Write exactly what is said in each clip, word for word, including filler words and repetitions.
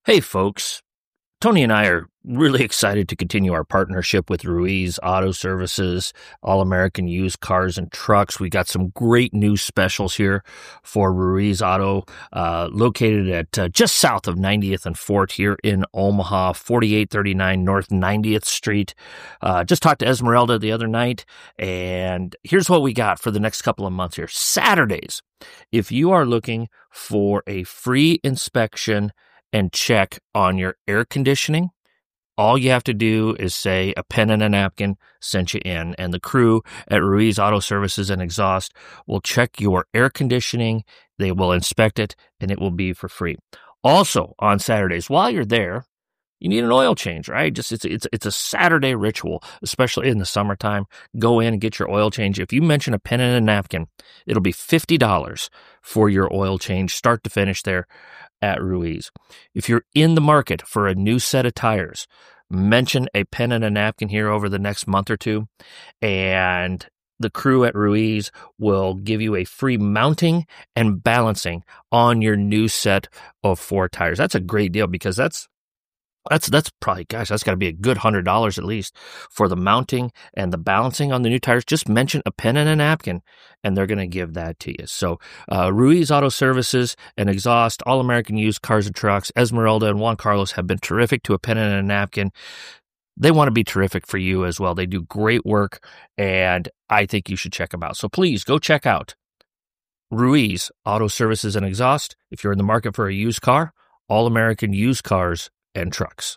Hey, folks. Tony and I are really excited to continue our partnership with Ruiz Auto Services, All American Used Cars and Trucks. We got some great new specials here for Ruiz Auto, uh, located at uh, just south of ninetieth and Fort here in Omaha, forty-eight thirty-nine North ninetieth Street. Uh, just talked to Esmeralda the other night, and here's what we got for the next couple of months here. Saturdays, if you are looking for a free inspection and check on your air conditioning, all you have to do is say a pen and a napkin sent you in, and the crew at Ruiz Auto Services and Exhaust will check your air conditioning. They will inspect it, and it will be for free. Also, on Saturdays, while you're there, you need an oil change, right? Just it's it's it's a Saturday ritual, especially in the summertime. Go in and get your oil change. If you mention a pen and a napkin, it'll be fifty dollars for your oil change, start to finish there at Ruiz. If you're in the market for a new set of tires, mention a pen and a napkin here over the next month or two, and the crew at Ruiz will give you a free mounting and balancing on your new set of four tires. That's a great deal because that's That's that's probably, gosh, that's got to be a good one hundred dollars at least for the mounting and the balancing on the new tires. Just mention a pen and a napkin, and they're going to give that to you. So uh, Ruiz Auto Services and Exhaust, All American Used Cars and Trucks, Esmeralda and Juan Carlos have been terrific to a pen and a napkin. They want to be terrific for you as well. They do great work, and I think you should check them out. So please go check out Ruiz Auto Services and Exhaust if you're in the market for a used car, All American Used Cars and Trucks.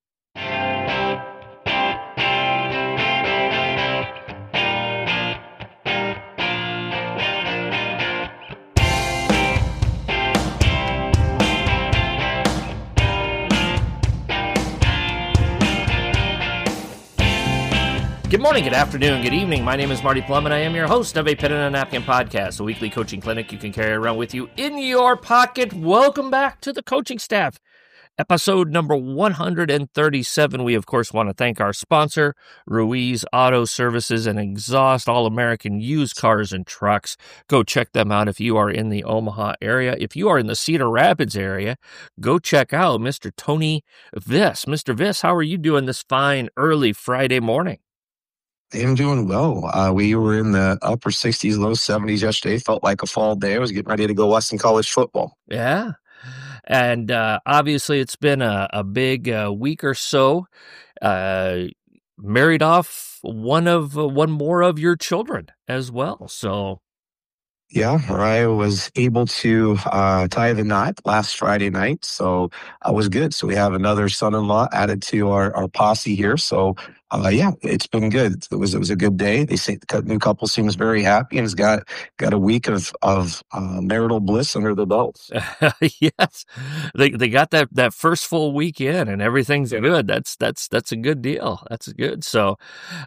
Good morning, good afternoon, good evening. My name is Marty Plum, and I am your host of a Pen and a Napkin podcast, a weekly coaching clinic you can carry around with you in your pocket. Welcome back to the coaching staff. Episode number one hundred thirty-seven. We, of course, want to thank our sponsor, Ruiz Auto Services and Exhaust, All American Used Cars and Trucks. Go check them out if you are in the Omaha area. If you are in the Cedar Rapids area, go check out Mister Tony Viss. Mister Viss, how are you doing this fine early Friday morning? I'm doing well. Uh, we were in the upper sixties, low seventies yesterday. Felt like a fall day. I was getting ready to go watch some college football. Yeah. And uh, obviously, it's been a, a big uh, week or so. Uh, married off one of uh, one more of your children as well. So, yeah, I was able to uh, tie the knot last Friday night, so I was good. So we have another son-in-law added to our, our posse here. So, uh, yeah, it's been good. It was it was a good day. They say the new couple seems very happy and has got got a week of of uh, marital bliss under the belt. Yes, they they got that that first full weekend and everything's good. That's that's that's a good deal. That's good. So,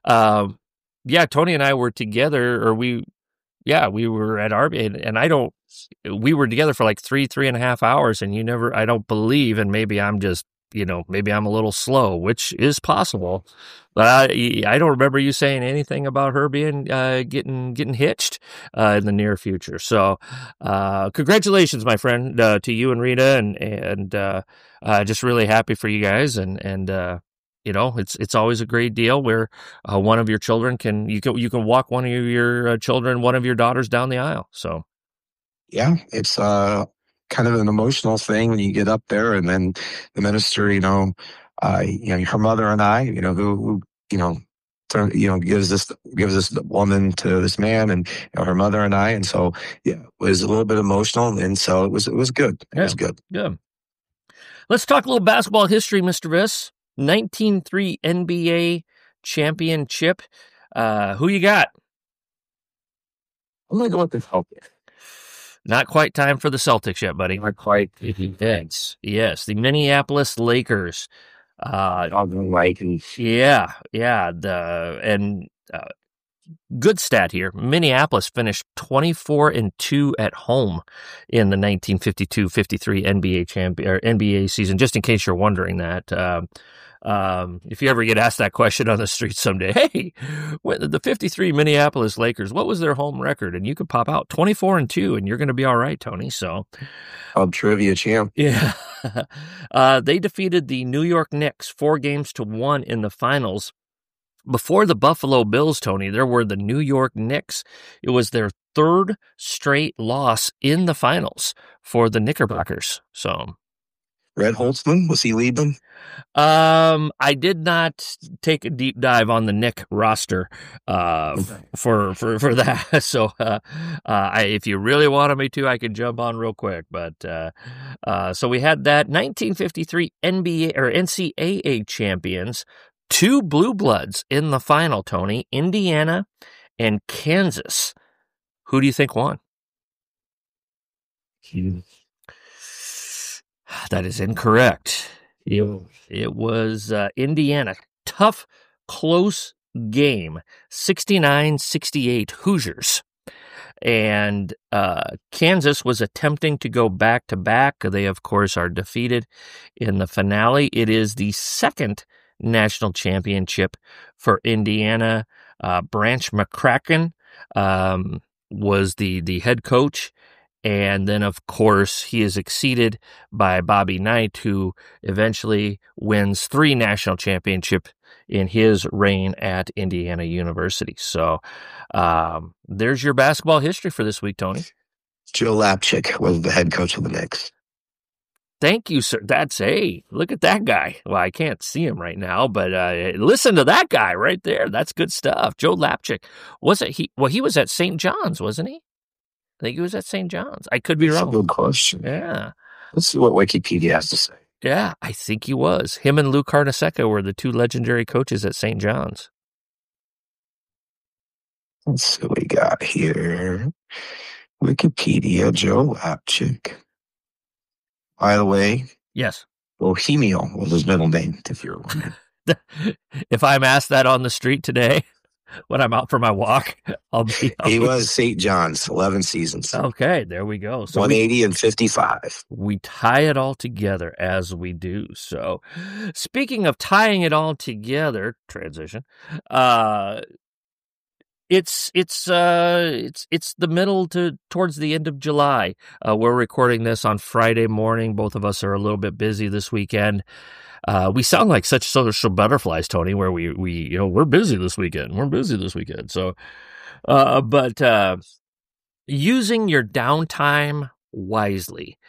um, yeah, Tony and I were together, or we. Yeah, we were at our, and, and I don't, we were together for like three, three and a half hours, and you never, I don't believe, and maybe I'm just, you know, maybe I'm a little slow, which is possible, but I, I don't remember you saying anything about her being, uh, getting, getting hitched, uh, in the near future. So, uh, congratulations, my friend, uh, to you and Rita, and, and, uh, uh, just really happy for you guys, and, and, uh, You know, it's it's always a great deal where uh, one of your children can you can you can walk one of your uh, children, one of your daughters down the aisle. So, yeah, it's uh, kind of an emotional thing when you get up there, and then the minister, you know, uh, you know, her mother and I, you know, who, who you know, turn, you know, gives this gives this woman to this man, and you know, her mother and I, and so yeah, it was a little bit emotional, and so it was it was good. It yeah, was good. Good. Let's talk a little basketball history, Mister Viss. nineteen three N B A championship. Uh, who you got? I'm going to go with the Celtics. Not quite time for the Celtics yet, buddy. Not quite. Yes, yes, the Minneapolis Lakers. Uh, Vikings. Yeah, yeah. The and uh, good stat here. Minneapolis finished twenty-four and two at home in the nineteen fifty-two fifty-three N B A champion or N B A season. Just in case you're wondering that. Um, Um, if you ever get asked that question on the street someday, hey, when the fifty-three Minneapolis Lakers, what was their home record? And you could pop out twenty-four and two, and you're going to be all right, Tony. So, Pub trivia champ. Yeah. uh, they defeated the New York Knicks four games to one in the finals. Before the Buffalo Bills, Tony, there were the New York Knicks. It was their third straight loss in the finals for the Knickerbockers. So, Red Holtzman, was he leading? Um, I did not take a deep dive on the Knick roster uh, for for for that. So, uh, uh, I, if you really wanted me to, I could jump on real quick. But uh, uh, so we had that nineteen fifty-three N B A or N C double A champions, two blue bloods in the final. Tony, Indiana and Kansas. Who do you think won? That is incorrect. It, it was uh, Indiana. Tough, close game. sixty-nine sixty-eight Hoosiers. And uh, Kansas was attempting to go back-to-back. They, of course, are defeated in the finale. It is the second national championship for Indiana. Uh, Branch McCracken um, was the, the head coach. And then, of course, he is exceeded by Bobby Knight, who eventually wins three national championships in his reign at Indiana University. So um, there's your basketball history for this week, Tony. Joe Lapchick was the head coach of the Knicks. Thank you, sir. That's a look at that guy. Well, I can't see him right now, but uh, listen to that guy right there. That's good stuff. Joe Lapchick. Was it he? Well, he was at Saint John's, wasn't he? I think he was at Saint John's. I could be That's wrong. a good question. Yeah. Let's see what Wikipedia has to say. Yeah, I think he was. Him and Lou Carnesecca were the two legendary coaches at Saint John's. Let's see what we got here. Wikipedia, Joe Lapchick. By the way, yes, Bohemio was his middle name, if you're wondering. If I'm asked that on the street today, when I'm out for my walk, I'll be. I'll he be... was Saint John's, eleven seasons. Okay, there we go. So one eighty we, and fifty-five. We tie it all together as we do. So, speaking of tying it all together, transition. Uh, it's it's uh it's it's the middle to towards the end of July. Uh, we're recording this on Friday morning. Both of us are a little bit busy this weekend. Uh, we sound like such social butterflies, Tony, where we, we, you know, we're busy this weekend. We're busy this weekend. So, uh, but, uh, using your downtime wisely.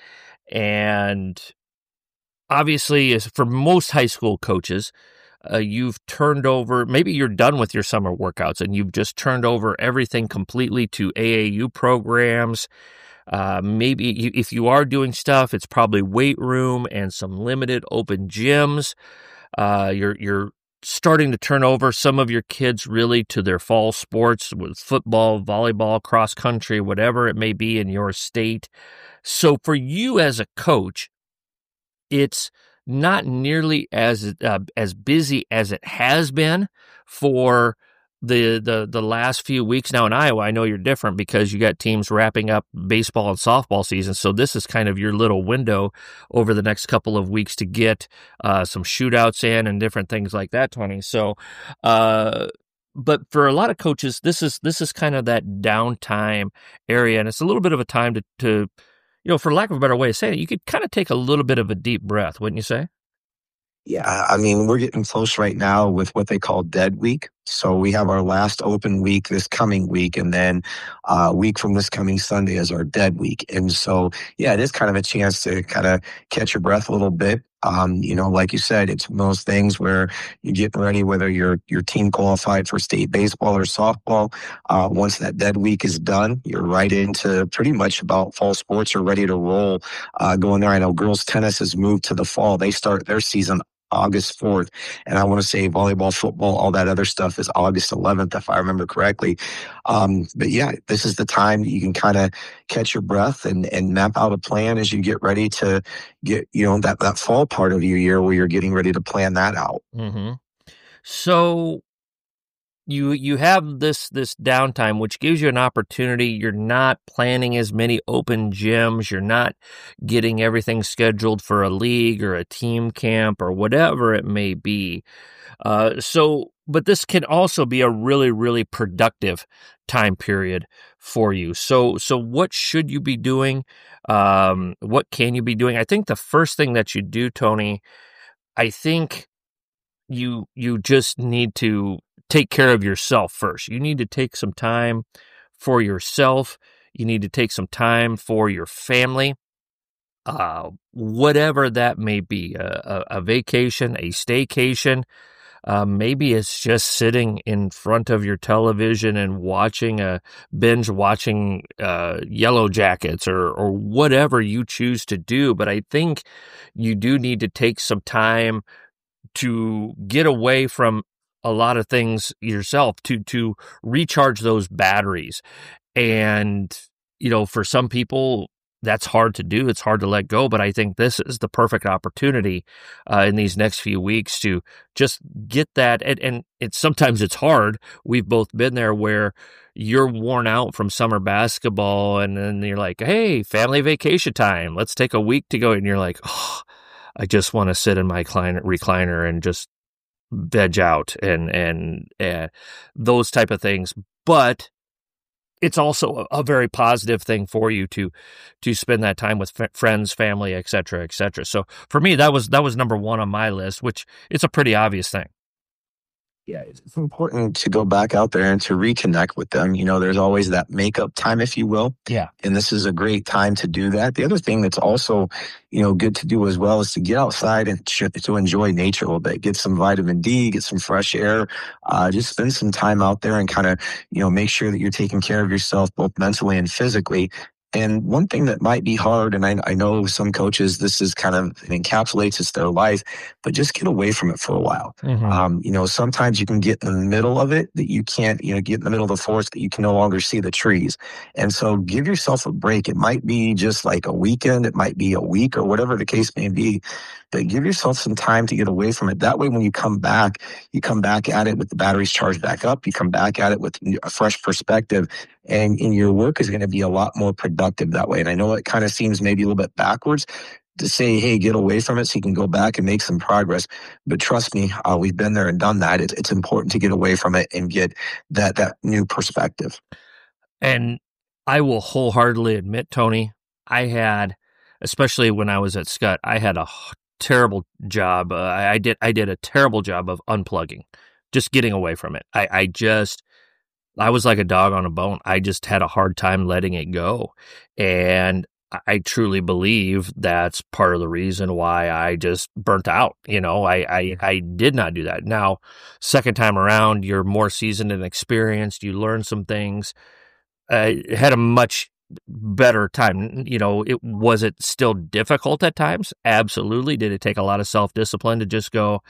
And obviously, as for most high school coaches, uh, you've turned over, maybe you're done with your summer workouts and you've just turned over everything completely to A A U programs. Uh, maybe you, if you are doing stuff, it's probably weight room and some limited open gyms. Uh, you're you're starting to turn over some of your kids really to their fall sports with football, volleyball, cross country, whatever it may be in your state. So for you as a coach, it's not nearly as uh, as busy as it has been for the the the last few weeks. Now in Iowa, I know you're different because you got teams wrapping up baseball and softball season. So this is kind of your little window over the next couple of weeks to get uh, some shootouts in and different things like that, Tony. So, uh, but for a lot of coaches, this is this is kind of that downtime area, and it's a little bit of a time to to you know, for lack of a better way of saying it, you could kind of take a little bit of a deep breath, wouldn't you say? Yeah, I mean, we're getting close right now with what they call dead week. So we have our last open week this coming week, and then a uh, week from this coming Sunday is our dead week. And so, yeah, it is kind of a chance to kind of catch your breath a little bit. Um, you know, like you said, it's one of those things where you're getting ready, whether your your team qualified for state baseball or softball. Uh, once that dead week is done, you're right into pretty much about fall sports are ready to roll. Uh, going there, I know girls tennis has moved to the fall. They start their season August fourth. And I want to say volleyball, football, all that other stuff is August eleventh, if I remember correctly. Um, but yeah, this is the time you can kind of catch your breath and, and map out a plan as you get ready to get, you know, that, that fall part of your year where you're getting ready to plan that out. Mm-hmm. So you you have this this downtime, which gives you an opportunity. You're not planning as many open gyms. You're not getting everything scheduled for a league or a team camp or whatever it may be. Uh, so but this can also be a really, really productive time period for you. So, so what should you be doing? Um, what can you be doing? I think the first thing that you do, Tony, I think you you just need to take care of yourself first. You need to take some time for yourself. You need to take some time for your family. Uh, whatever that may be, a, a, a vacation, a staycation. Uh, maybe it's just sitting in front of your television and watching a binge watching uh, Yellow Jackets or or whatever you choose to do. But I think you do need to take some time to get away from a lot of things yourself to to recharge those batteries. And you know, for some people, that's hard to do. It's hard to let go, but I think this is the perfect opportunity uh, in these next few weeks to just get that. And, and it's sometimes it's hard. We've both been there where you're worn out from summer basketball, and then you're like, "Hey, family vacation time. Let's take a week to go." And you're like, "Oh, I just want to sit in my recliner, recliner and just veg out," and and uh, those type of things. But it's also a, a very positive thing for you to to spend that time with f- friends, family, et cetera, et cetera. So for me, that was that was number one on my list, which it's a pretty obvious thing. Yeah, it's important to go back out there and to reconnect with them. You know, there's always that makeup time, if you will. Yeah. And this is a great time to do that. The other thing that's also, you know, good to do as well is to get outside and to, to enjoy nature a little bit. Get some vitamin D, get some fresh air, uh, just spend some time out there and kind of, you know, make sure that you're taking care of yourself both mentally and physically. And one thing that might be hard, and I, I know some coaches, this is kind of, it encapsulates it's their life, but just get away from it for a while. Mm-hmm. Um, you know, sometimes you can get in the middle of it that you can't, you know, get in the middle of the forest that you can no longer see the trees. And so give yourself a break. It might be just like a weekend. It might be a week or whatever the case may be, but give yourself some time to get away from it. That way, when you come back, you come back at it with the batteries charged back up. You come back at it with a fresh perspective, and, and your work is going to be a lot more productive that way. And I know it kind of seems maybe a little bit backwards to say, hey, get away from it so you can go back and make some progress. But trust me, uh, we've been there and done that. It's, it's important to get away from it and get that that new perspective. And I will wholeheartedly admit, Tony, I had, especially when I was at Scott, I had a terrible job. Uh, I, I did I did a terrible job of unplugging, just getting away from it. I, I just, I was like a dog on a bone. I just had a hard time letting it go. And I truly believe that's part of the reason why I just burnt out. You know, I, I, I did not do that. Now, second time around, you're more seasoned and experienced. You learn some things. I had a much better time. You know, it was it still difficult at times? Absolutely. Did it take a lot of self-discipline to just go,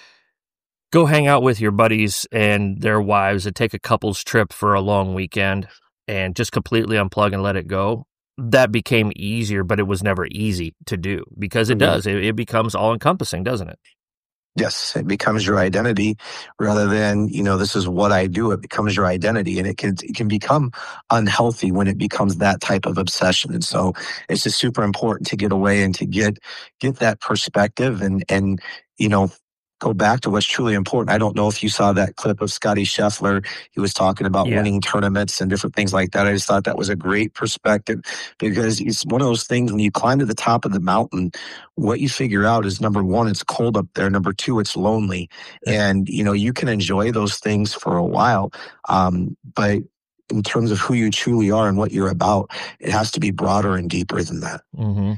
go hang out with your buddies and their wives and take a couple's trip for a long weekend and just completely unplug and let it go? That became easier, but it was never easy to do because it does. It, it becomes all-encompassing, doesn't it? Yes, it becomes your identity rather than, you know, this is what I do. It becomes your identity, and it can it can become unhealthy when it becomes that type of obsession. And so it's just super important to get away and to get get that perspective and and you know, go back to what's truly important. I don't know if you saw that clip of Scotty Scheffler. He was talking about Yeah. winning tournaments and different things like that. I just thought that was a great perspective because it's one of those things when you climb to the top of the mountain, what you figure out is number one, it's cold up there. Number two, it's lonely. And, you know, you can enjoy those things for a while. Um, but in terms of who you truly are and what you're about, it has to be broader and deeper than that. Mm-hmm.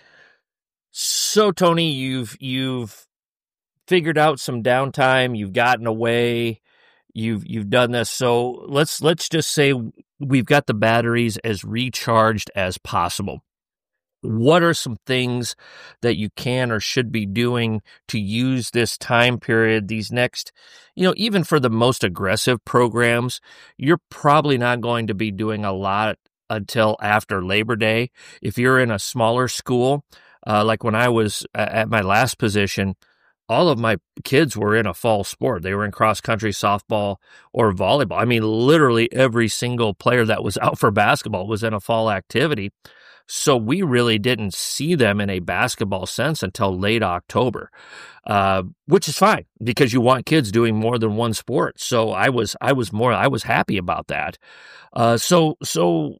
So, Tony, you've, you've, figured out some downtime, you've gotten away, you've you've done this. So let's let's just say we've got the batteries as recharged as possible. What are some things that you can or should be doing to use this time period, these next, you know, even for the most aggressive programs, you're probably not going to be doing a lot until after Labor Day. If you're in a smaller school, uh, like when I was at my last position, all of my kids were in a fall sport. They were in cross country, softball, or volleyball. I mean, literally every single player that was out for basketball was in a fall activity. So we really didn't see them in a basketball sense until late October, uh, which is fine because you want kids doing more than one sport. So I was, I was more, I was happy about that. Uh, so, so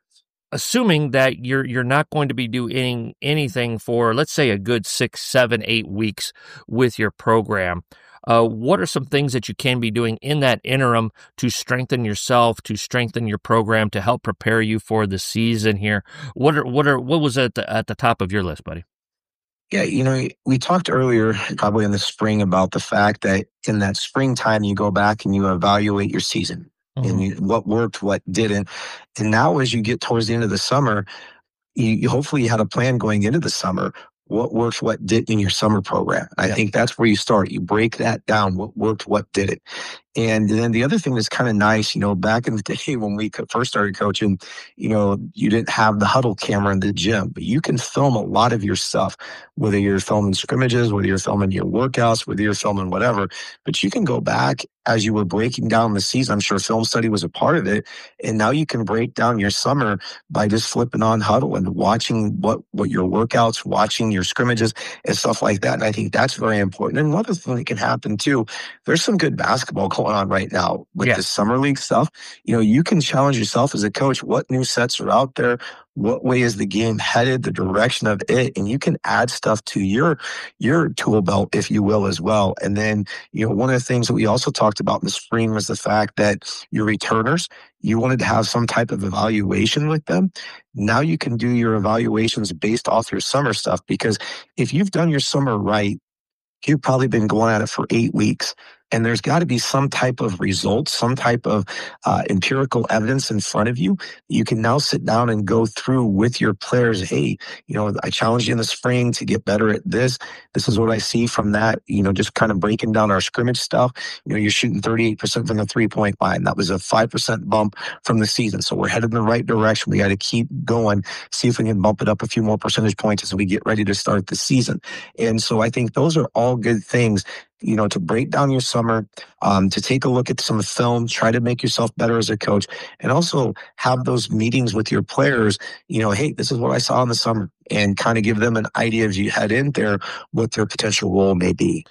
assuming that you're, you're not going to be doing anything for, let's say, a good six, seven, eight weeks with your program, Uh, what are some things that you can be doing in that interim to strengthen yourself, to strengthen your program, to help prepare you for the season here? What are what are what was at the at the top of your list, buddy? Yeah, you know, we talked earlier, probably in the spring, about the fact that in that springtime, you go back and you evaluate your season and Mhm. you, what worked, what didn't. And now, as you get towards the end of the summer, you, you hopefully you had a plan going into the summer. What worked, what didn't in your summer program. I Yeah. think that's where you start. You break that down. What worked, what didn't. And then the other thing that's kind of nice, you know, back in the day when we co- first started coaching, you know, you didn't have the huddle camera in the gym, but you can film a lot of your stuff, whether you're filming scrimmages, whether you're filming your workouts, whether you're filming whatever. But you can go back as you were breaking down the season. I'm sure film study was a part of it. And now you can break down your summer by just flipping on huddle and watching what, what your workouts, watching your scrimmages and stuff like that. And I think that's very important. And another thing that can happen too, there's some good basketball going on right now with Yeah. the summer league stuff. You know, you can challenge yourself as a coach. What new sets are out there? What way is the game headed? The direction of it, and you can add stuff to your your tool belt, if you will, as well. And then, you know, one of the things that we also talked about in the spring was the fact that your returners, you wanted to have some type of evaluation with them. Now you can do your evaluations based off your summer stuff, because if you've done your summer right, you've probably been going at it for eight weeks. And there's got to be some type of results, some type of uh, empirical evidence in front of you. You can now sit down and go through with your players. Hey, you know, I challenged you in the spring to get better at this. This is what I see from that. You know, just kind of breaking down our scrimmage stuff. You know, you're shooting thirty-eight percent from the three-point line. That was a five percent bump from the season. So we're headed in the right direction. We got to keep going, see if we can bump it up a few more percentage points as we get ready to start the season. And so I think those are all good things, you know, to break down your summer, um, to take a look at some film, try to make yourself better as a coach, and also have those meetings with your players. You know, hey, this is what I saw in the summer, and kind of give them an idea as you head in there what their potential role may be.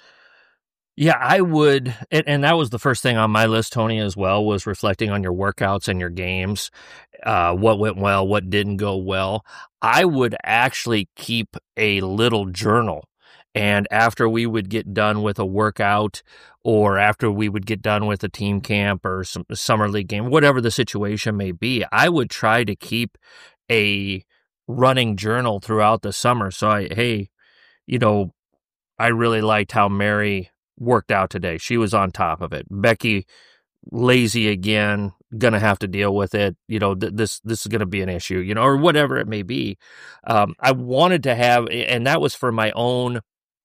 Yeah, I would, and, and that was the first thing on my list, Tony, as well, was reflecting on your workouts and your games, uh, what went well, what didn't go well. I would actually keep a little journal. And after we would get done with a workout, or after we would get done with a team camp or some summer league game, whatever the situation may be, I would try to keep a running journal throughout the summer. So I, hey, you know, I really liked how Mary worked out today. She was on top of it. Becky, lazy again, gonna have to deal with it. You know, th- this this is gonna be an issue, you know, or whatever it may be. Um, I wanted to have, and that was for my own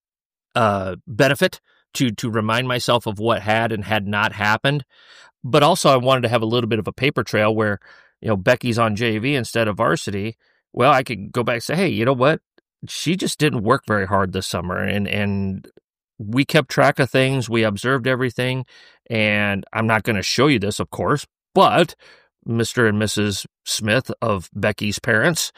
uh, benefit, to to remind myself of what had and had not happened. But also, I wanted to have a little bit of a paper trail where, you know, Becky's on J V instead of varsity. Well, I could go back and say, hey, you know what? She just didn't work very hard this summer, and and we kept track of things. We observed everything, and I'm not going to show you this, of course, but Mister and Missus Smith of Becky's parents,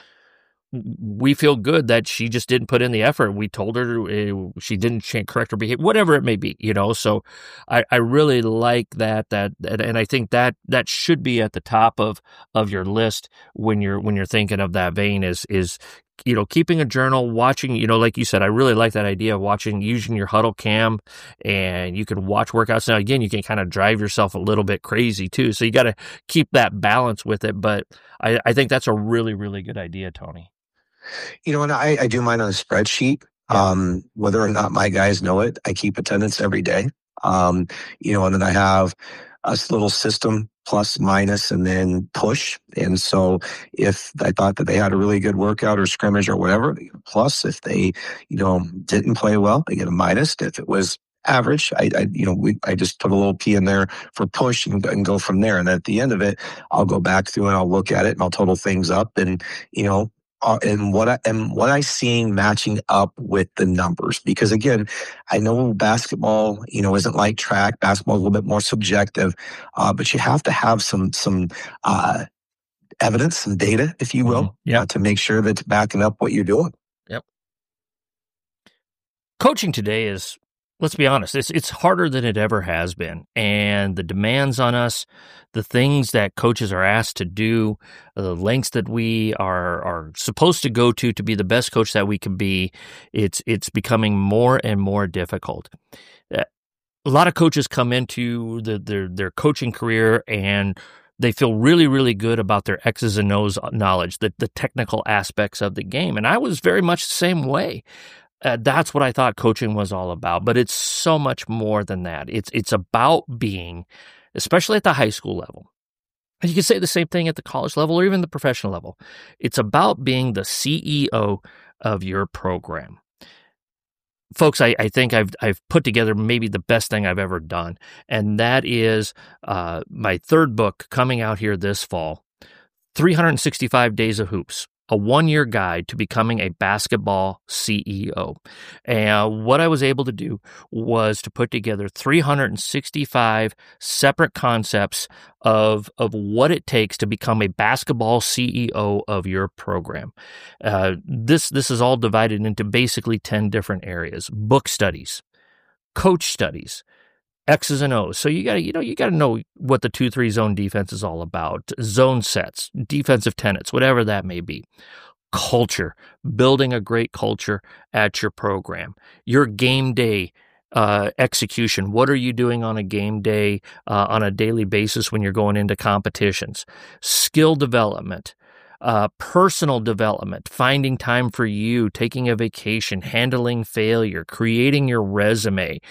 we feel good that she just didn't put in the effort. We told her uh, she didn't ch- correct her behavior, whatever it may be, you know. So I, I really like that, that, that, and I think that that should be at the top of of your list when you're when you're thinking of that vein. Is is you know, keeping a journal, watching, you know, like you said, I really like that idea of watching, using your huddle cam, and you can watch workouts. Now, again, you can kind of drive yourself a little bit crazy too. So you got to keep that balance with it. But I, I think that's a really, really good idea, Tony. You know, and I, I do mine on a spreadsheet. Yeah. Um, whether or not my guys know it, I keep attendance every day. Um, you know, and then I have a little system, plus, minus, and then push. And so if I thought that they had a really good workout or scrimmage or whatever, they get a plus. If they, you know, didn't play well, they get a minus. If it was average, I, I you know, we, I just put a little P in there for push and, and go from there. And at the end of it, I'll go back through and I'll look at it and I'll total things up. And, you know, uh, and what I and what I seeing matching up with the numbers, because again, I know basketball, you know, isn't like track. Basketball is a little bit more subjective, uh, but you have to have some some uh, evidence, some data, if you will, Mhm. Yep. uh, to make sure that it's backing up what you're doing. Yep. Coaching today is, let's be honest, it's it's harder than it ever has been. And the demands on us, the things that coaches are asked to do, the lengths that we are are supposed to go to to be the best coach that we can be, it's it's becoming more and more difficult. Uh, A lot of coaches come into the, their their coaching career and they feel really, really good about their X's and O's knowledge, the, the technical aspects of the game. And I was very much the same way. Uh, that's what I thought coaching was all about, but it's so much more than that. It's it's about being, especially at the high school level. And you can say the same thing at the college level or even the professional level. It's about being the C E O of your program. Folks, I, I think I've I've put together maybe the best thing I've ever done, and that is uh, my third book coming out here this fall, three hundred sixty-five Days of Hoops, a one-year guide to becoming a basketball C E O. And what I was able to do was to put together three hundred sixty-five separate concepts of, of what it takes to become a basketball C E O of your program. Uh, this, this is all divided into basically ten different areas: book studies, coach studies, X's and O's. So you got to, you know, you got to know what the two three zone defense is all about, zone sets, defensive tenets, whatever that may be. Culture, building a great culture at your program. Your game day uh, execution. What are you doing on a game day, uh, on a daily basis when you're going into competitions? Skill development. Uh, personal development, finding time for you, taking a vacation, handling failure, creating your resume,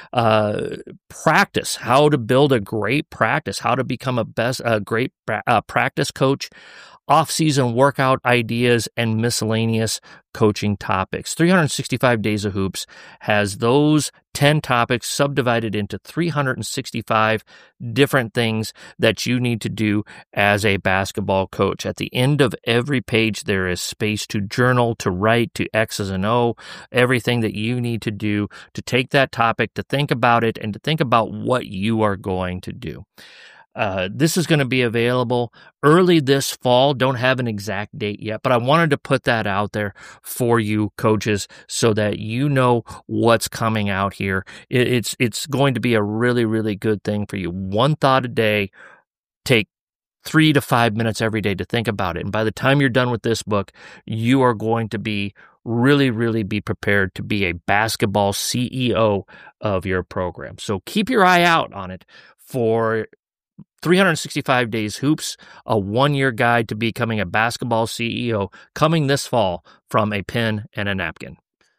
uh, practice, how to build a great practice, how to become a best, a great uh, practice coach, off-season workout ideas, and miscellaneous coaching topics. three hundred sixty-five Days of Hoops has those ten topics subdivided into three hundred sixty-five different things that you need to do as a basketball coach. At the end of every page, there is space to journal, to write, to X's and O, everything that you need to do to take that topic, to think about it, and to think about what you are going to do. Uh, this is going to be available early this fall. Don't have an exact date yet, but I wanted to put that out there for you coaches so that you know what's coming out here. It, it's it's going to be a really, really good thing for you. One thought a day. Take three to five minutes every day to think about it. And by the time you're done with this book, you are going to be really, really be prepared to be a basketball C E O of your program. So keep your eye out on it for three hundred sixty-five Days Hoops, a one-year guide to becoming a basketball C E O, coming this fall from a pen and a napkin.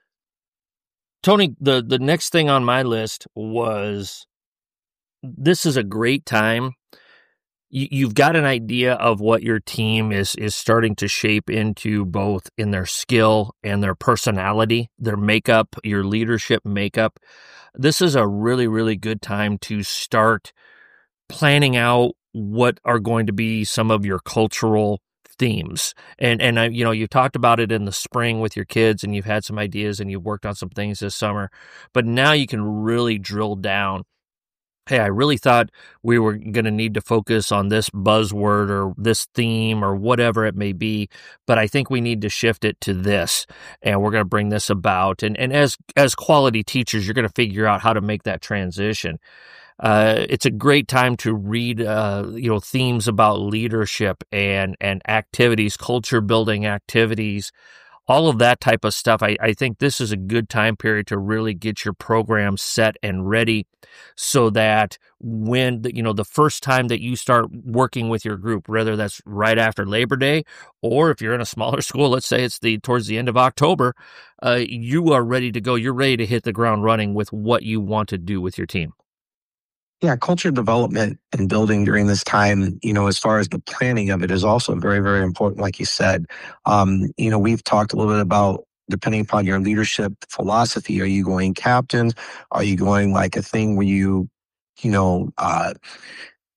Tony, the, the next thing on my list was, this is a great time. You, you've got an idea of what your team is, is starting to shape into, both in their skill and their personality, their makeup, your leadership makeup. This is a really, really good time to start planning out what are going to be some of your cultural themes. And, and I, you know, you talked about it in the spring with your kids and you've had some ideas and you've worked on some things this summer, but now you can really drill down. Hey, I really thought we were going to need to focus on this buzzword or this theme or whatever it may be, but I think we need to shift it to this, and we're going to bring this about. And, and as, as quality teachers, you're going to figure out how to make that transition. Uh, it's a great time to read, uh, you know, themes about leadership and, and activities, culture building activities, all of that type of stuff. I, I think this is a good time period to really get your program set and ready so that when, the, you know, the first time that you start working with your group, whether that's right after Labor Day, or if you're in a smaller school, let's say it's the towards the end of October, uh, you are ready to go. You're ready to hit the ground running with what you want to do with your team. Yeah, culture development and building during this time, you know, as far as the planning of it is also very, very important, like you said. Um, you know, we've talked a little bit about, depending upon your leadership philosophy, are you going captain? Are you going like a thing where you, you know, uh,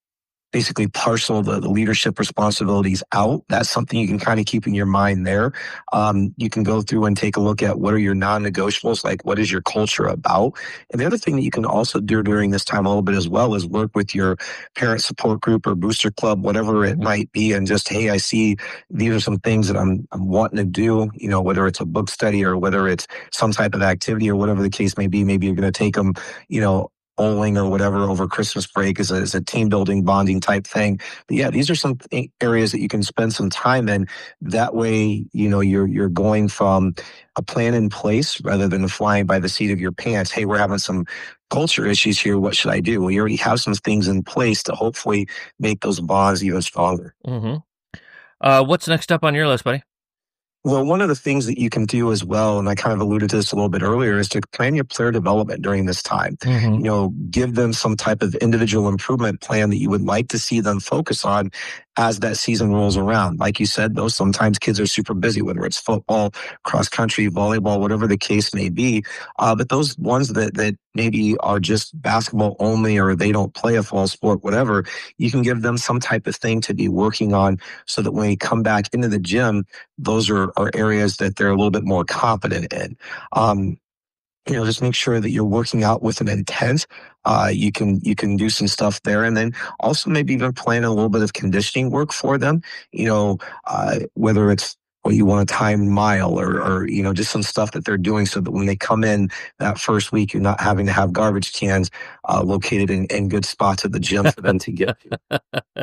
basically parcel the, the leadership responsibilities out. That's something you can kind of keep in your mind there. Um, you can go through and take a look at what are your non-negotiables, like what is your culture about. And the other thing that you can also do during this time a little bit as well is work with your parent support group or booster club, whatever it might be, and just, hey, I see these are some things that I'm I'm wanting to do, you know, whether it's a book study or whether it's some type of activity or whatever the case may be. Maybe you're going to take them, you know, bowling or whatever over Christmas break as a, as a team building bonding type thing. But yeah, these are some th- areas that you can spend some time in. That way, you know, you're you're going from a plan in place rather than flying by the seat of your pants. Hey, we're having some culture issues here. What should I do? We already have some things in place to hopefully make those bonds even stronger. Mm-hmm. Uh, what's next up on your list, buddy? Well, one of the things that you can do as well, and I kind of alluded to this a little bit earlier, is to plan your player development during this time. Mm-hmm. You know, give them some type of individual improvement plan that you would like to see them focus on as that season rolls around. Like you said, though, sometimes kids are super busy, whether it's football, cross country, volleyball, whatever the case may be. Uh, but those ones that, that maybe are just basketball only or they don't play a fall sport, whatever, you can give them some type of thing to be working on so that when they come back into the gym, those are, are areas that they're a little bit more confident in. Um, you know, just make sure that you're working out with an intent. Uh, you can you can do some stuff there, and then also maybe even plan a little bit of conditioning work for them. You know, uh, whether it's what you want a timed mile or, or you know, just some stuff that they're doing so that when they come in that first week, you're not having to have garbage cans uh, located in, in good spots at the gym for them to get to.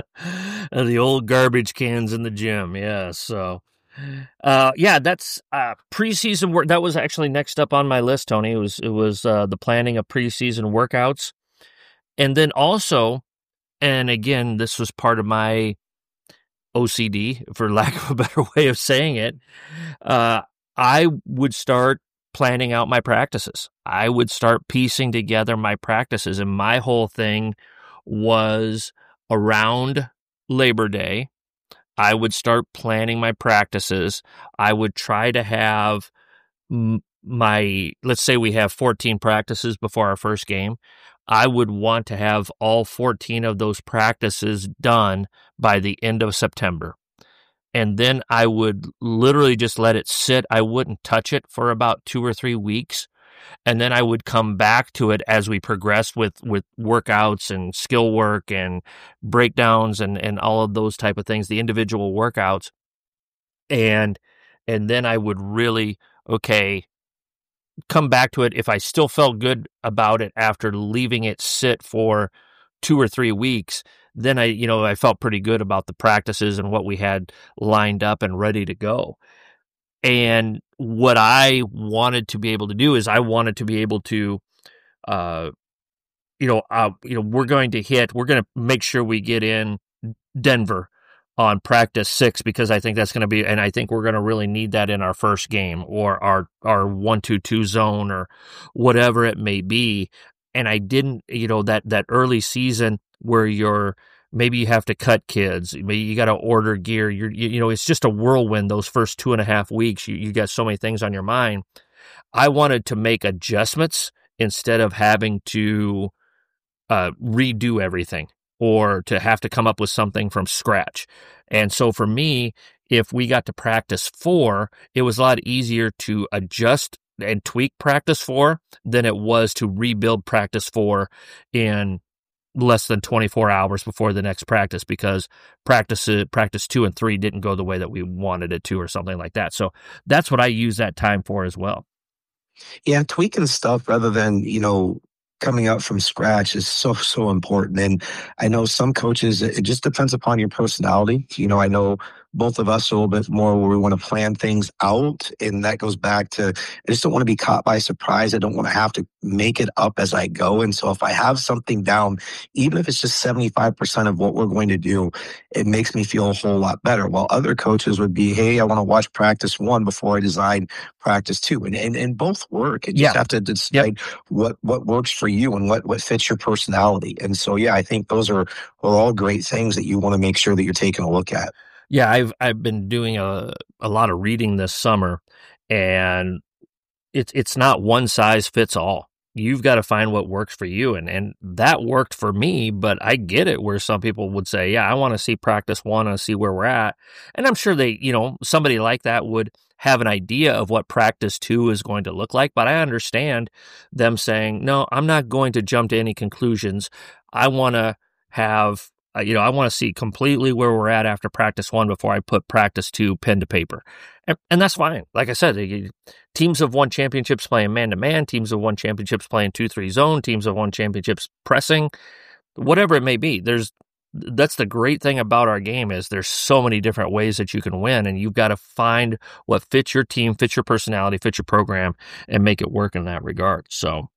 The old garbage cans in the gym, yeah. So. Uh, yeah, that's uh, preseason work. That was actually next up on my list, Tony. It was it was uh, the planning of preseason workouts, and then also, and again, this was part of my O C D, for lack of a better way of saying it. Uh, I would start planning out my practices. I would start piecing together my practices, and my whole thing was around Labor Day. I would start planning my practices. I would try to have my, let's say we have fourteen practices before our first game. I would want to have all fourteen of those practices done by the end of September. And then I would literally just let it sit. I wouldn't touch it for about two or three weeks. And then I would come back to it as we progressed with, with workouts and skill work and breakdowns and, and all of those type of things, the individual workouts. And, and then I would really, okay, come back to it. If I still felt good about it after leaving it sit for two or three weeks, then I, you know, I felt pretty good about the practices and what we had lined up and ready to go. And what I wanted to be able to do is I wanted to be able to, uh, you know, uh, you know, we're going to hit, we're going to make sure we get in Denver on practice six, because I think that's going to be, and I think we're going to really need that in our first game or our, our one, two, two zone or whatever it may be. And I didn't, you know, that, that early season where you're, maybe you have to cut kids. Maybe you got to order gear. You're, you, you know, it's just a whirlwind. Those first two and a half weeks, you, you got so many things on your mind. I wanted to make adjustments instead of having to uh, redo everything or to have to come up with something from scratch. And so for me, if we got to practice four, it was a lot easier to adjust and tweak practice four than it was to rebuild practice four in less than twenty-four hours before the next practice, because practice practice two and three didn't go the way that we wanted it to or something like that. So that's what I use that time for as well. Yeah, tweaking stuff rather than, you know, coming up from scratch is so, so important. And I know some coaches, it just depends upon your personality. You know, I know both of us a little bit more where we want to plan things out. And that goes back to, I just don't want to be caught by surprise. I don't want to have to make it up as I go. And so if I have something down, even if it's just seventy-five percent of what we're going to do, it makes me feel a whole lot better. While other coaches would be, hey, I want to watch practice one before I design practice two. And, and, and both work. You just Yeah. have to decide Yep. what, what works for you and what, what fits your personality. And so, yeah, I think those are, are all great things that you want to make sure that you're taking a look at. Yeah, I've I've been doing a a lot of reading this summer, and it's it's not one size fits all. you've got to find what works for you. And, and that worked for me, but I get it where some people would say, yeah, I want to see practice one and see where we're at. And I'm sure they, you know, somebody like that would have an idea of what practice two is going to look like. But I understand them saying, no, I'm not going to jump to any conclusions. I want to have, uh, you know, I want to see completely where we're at after practice one before I put practice two pen to paper. And, and that's fine. Like I said, you, teams have won championships playing man-to-man. Teams have won championships playing two three zone. Teams have won championships pressing. Whatever it may be, there's that's the great thing about our game is there's so many different ways that you can win, and you've got to find what fits your team, fits your personality, fits your program, and make it work in that regard. So,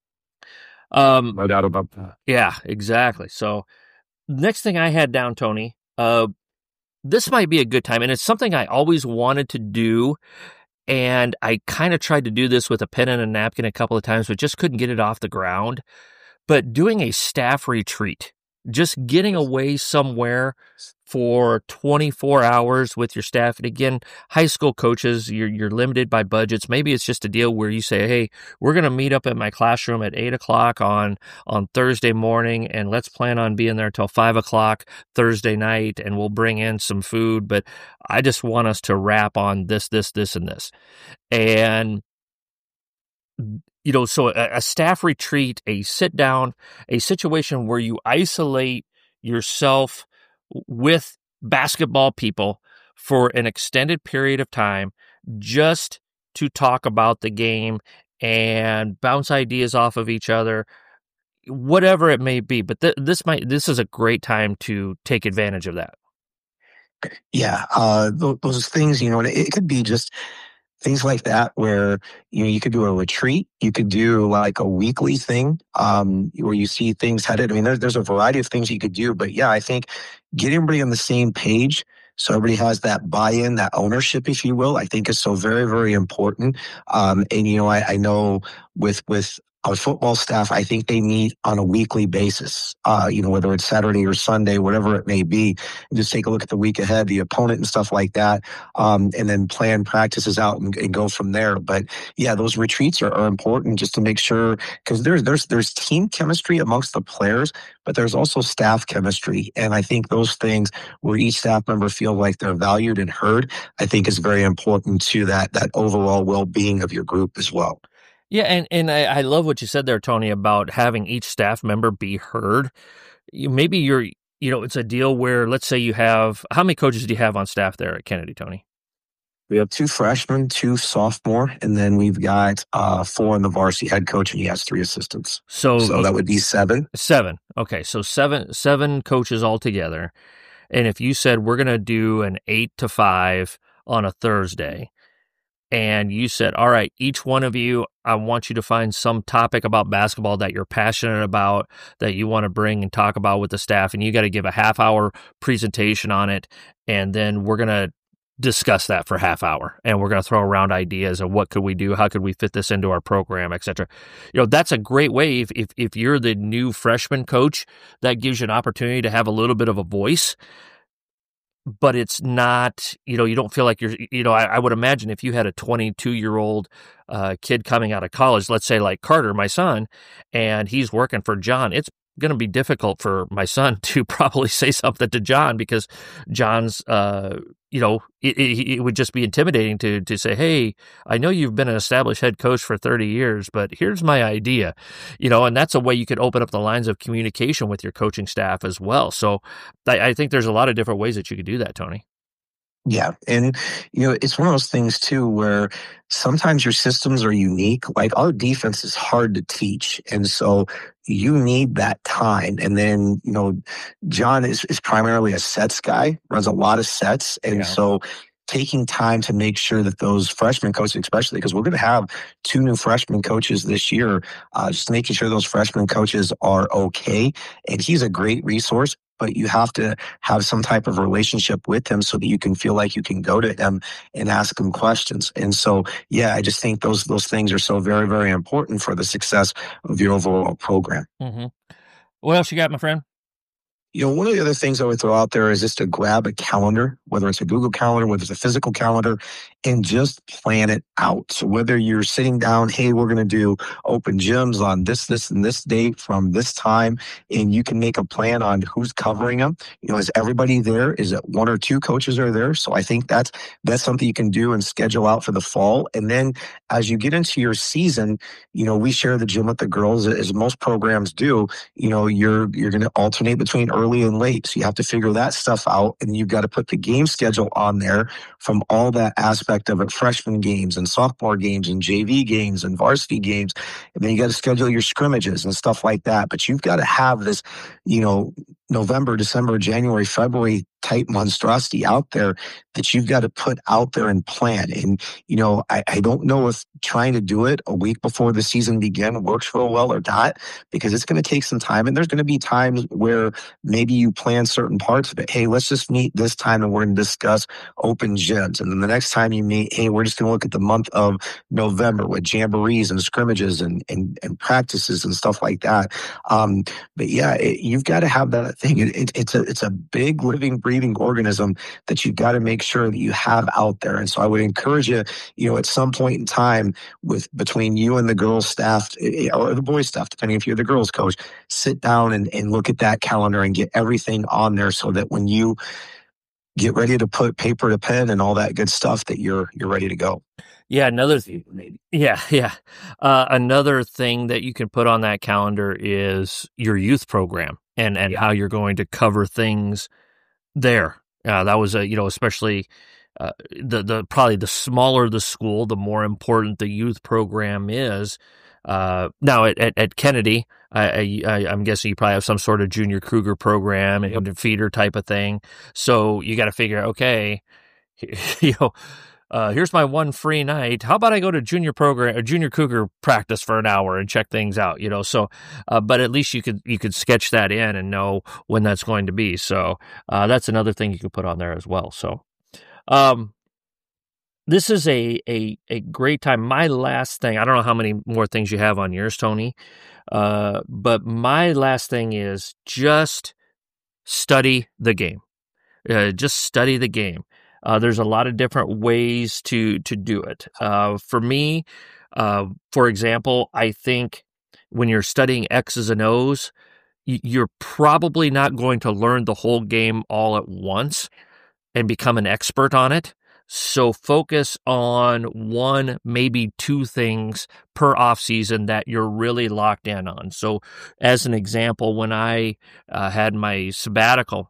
um, No doubt about that. yeah, exactly. So, next thing I had down, Tony, uh, this might be a good time, and it's something I always wanted to do. And I kind of tried to do this with a pen and a napkin a couple of times, but just couldn't get it off the ground. But doing a staff retreat, just getting away somewhere for twenty-four hours with your staff. And again, high school coaches, you're you're limited by budgets. Maybe it's just a deal where you say, hey, we're going to meet up at my classroom at eight o'clock on, on Thursday morning, and let's plan on being there till five o'clock Thursday night, and we'll bring in some food. But I just want us to wrap on this, this, this, and this. And you know, so a, a staff retreat, a sit down, a situation where you isolate yourself with basketball people for an extended period of time just to talk about the game and bounce ideas off of each other, whatever it may be. But th- this might this is a great time to take advantage of that. Yeah, uh, th- those things, you know, and it, it could be just things like that where, you know, you could do a retreat, you could do like a weekly thing, um, where you see things headed. I mean, there's, there's a variety of things you could do, but yeah, I think getting everybody on the same page so everybody has that buy-in, that ownership, if you will, I think is so very, very important. Um, and, you know, I, I know with, with, our football staff, I think they meet on a weekly basis, uh, you know, whether it's Saturday or Sunday, whatever it may be, and just take a look at the week ahead, the opponent and stuff like that, um, and then plan practices out and, and go from there. But yeah, those retreats are, are important just to make sure, because there's, there's, there's team chemistry amongst the players, but there's also staff chemistry. And I think those things where each staff member feel like they're valued and heard, I think is very important to that, that overall well-being of your group as well. Yeah, and, and I, I love what you said there, Tony, about having each staff member be heard. You, maybe you're, you know, it's a deal where, let's say you have, how many coaches do you have on staff there at Kennedy, Tony? We have two freshmen, two sophomore, and then we've got uh, four in the varsity head coach, and he has three assistants. So, so that would be seven. Seven. Okay, so seven seven coaches altogether. And if you said we're going to do an eight to five on a Thursday, and you said, all right, each one of you, I want you to find some topic about basketball that you're passionate about, that you want to bring and talk about with the staff, and you got to give a half hour presentation on it, and then we're going to discuss that for a half hour, and we're going to throw around ideas of what could we do, how could we fit this into our program, et cetera. You know, that's a great way if, if, if you're the new freshman coach, that gives you an opportunity to have a little bit of a voice. But it's not, you know, you don't feel like you're, you know, I, I would imagine if you had a twenty-two-year-old uh, kid coming out of college, let's say like Carter, my son, and he's working for John, it's going to be difficult for my son to probably say something to John because John's, uh, you know, it, it, it would just be intimidating to to say, hey, I know you've been an established head coach for thirty years, but here's my idea, you know, and that's a way you could open up the lines of communication with your coaching staff as well. So I, I think there's a lot of different ways that you could do that, Tony. Yeah. And, you know, it's one of those things too, where sometimes your systems are unique. Like our defense is hard to teach. And so you need that time. And then, you know, John is, is primarily a sets guy, runs a lot of sets. And yeah. so taking time to make sure that those freshman coaches, especially because we're going to have two new freshman coaches this year, uh, just making sure those freshman coaches are okay. And he's a great resource, but you have to have some type of relationship with him so that you can feel like you can go to him and ask him questions. And so, yeah, I just think those those things are so very, very important for the success of your overall program. Mm-hmm. What else you got, my friend? You know, one of the other things I would throw out there is just to grab a calendar, whether it's a Google calendar, whether it's a physical calendar, and just plan it out. So whether you're sitting down, hey, we're going to do open gyms on this, this, and this date from this time, and you can make a plan on who's covering them. You know, is everybody there? Is it one or two coaches are there? So I think that's that's something you can do and schedule out for the fall. And then as you get into your season, you know, we share the gym with the girls as most programs do. You know, you're you're going to alternate between early and late. So you have to figure that stuff out, and you've got to put the game schedule on there from all that aspect of it, freshman games and sophomore games and J V games and varsity games. And then you got to schedule your scrimmages and stuff like that. But you've got to have this, you know, November, December, January, February type monstrosity out there that you've got to put out there and plan. And, you know, I, I don't know if trying to do it a week before the season begin works real well or not, because it's going to take some time. And there's going to be times where maybe you plan certain parts of it. Hey, let's just meet this time and we're going to discuss open gyms. And then the next time you meet, hey, we're just going to look at the month of November with jamborees and scrimmages and, and, and practices and stuff like that. Um, but yeah, it, you've got to have that thing. It, it, it's a, it's a big living, breathing organism that you've got to make sure that you have out there. And so I would encourage you, you know, at some point in time with between you and the girls staff or the boys staff, depending if you're the girls coach, sit down and, and look at that calendar and get everything on there so that when you get ready to put paper to pen and all that good stuff, that you're, you're ready to go. Yeah. Another thing. Yeah. Yeah. Uh, another thing that you can put on that calendar is your youth program and, and yeah. how you're going to cover things there. Uh, that was a, you know, especially uh, the, the, probably the smaller the school, the more important the youth program is. Uh, now at, at, at Kennedy, I, I, I'm guessing you probably have some sort of junior Cougar program and yep. feeder type of thing. So you got to figure, okay, you know, uh, here's my one free night. How about I go to junior program or junior Cougar practice for an hour and check things out, you know? So, uh, but at least you could, you could sketch that in and know when that's going to be. So, uh, that's another thing you could put on there as well. So, um, this is a, a, a great time. My last thing, I don't know how many more things you have on yours, Tony, uh, but my last thing is just study the game. Uh, just study the game. Uh, there's a lot of different ways to to do it. Uh, for me, uh, for example, I think when you're studying X's and O's, you're probably not going to learn the whole game all at once and become an expert on it. So focus on one, maybe two things per offseason that you're really locked in on. So as an example, when I uh, had my sabbatical,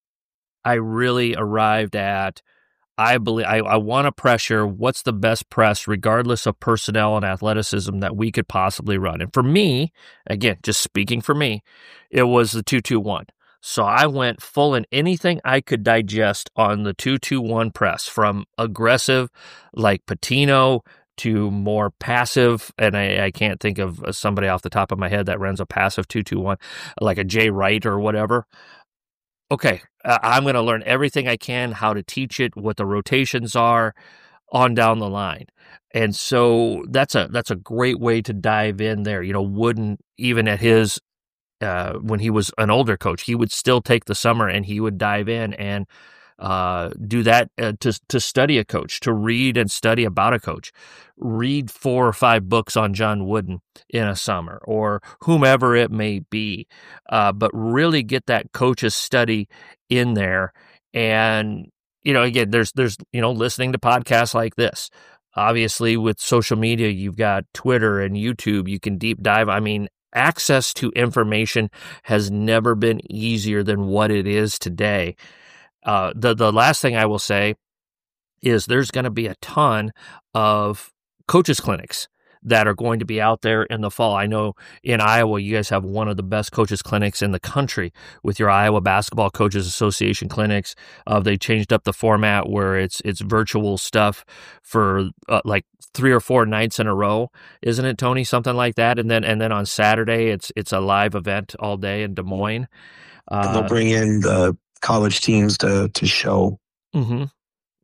I really arrived at, I believe I, I want to pressure what's the best press, regardless of personnel and athleticism, that we could possibly run. And for me, again, just speaking for me, it was the two two one. So I went full in anything I could digest on the two two one press, from aggressive like Patino to more passive. And I, I can't think of somebody off the top of my head that runs a passive two two one, like a Jay Wright or whatever. Okay, uh, I'm going to learn everything I can, how to teach it, what the rotations are, on down the line. And so that's a that's a great way to dive in there. You know, Wooden, even at his Uh, when he was an older coach, he would still take the summer and he would dive in and uh, do that uh, to to study a coach, to read and study about a coach. Read four or five books on John Wooden in a summer, or whomever it may be, uh, but really get that coach's study in there. And you know, again, there's there's you know, listening to podcasts like this. Obviously, with social media, you've got Twitter and YouTube. You can deep dive. I mean, access to information has never been easier than what it is today. Uh, the, the last thing I will say is there's going to be a ton of coaches clinics that are going to be out there in the fall. I know in Iowa, you guys have one of the best coaches clinics in the country with your Iowa Basketball Coaches Association clinics. Uh, they changed up the format where it's it's virtual stuff for uh, like three or four nights in a row, isn't it, Tony? Something like that. And then and then on Saturday, it's it's a live event all day in Des Moines. Uh, and they'll bring in the college teams to to show. Mm-hmm.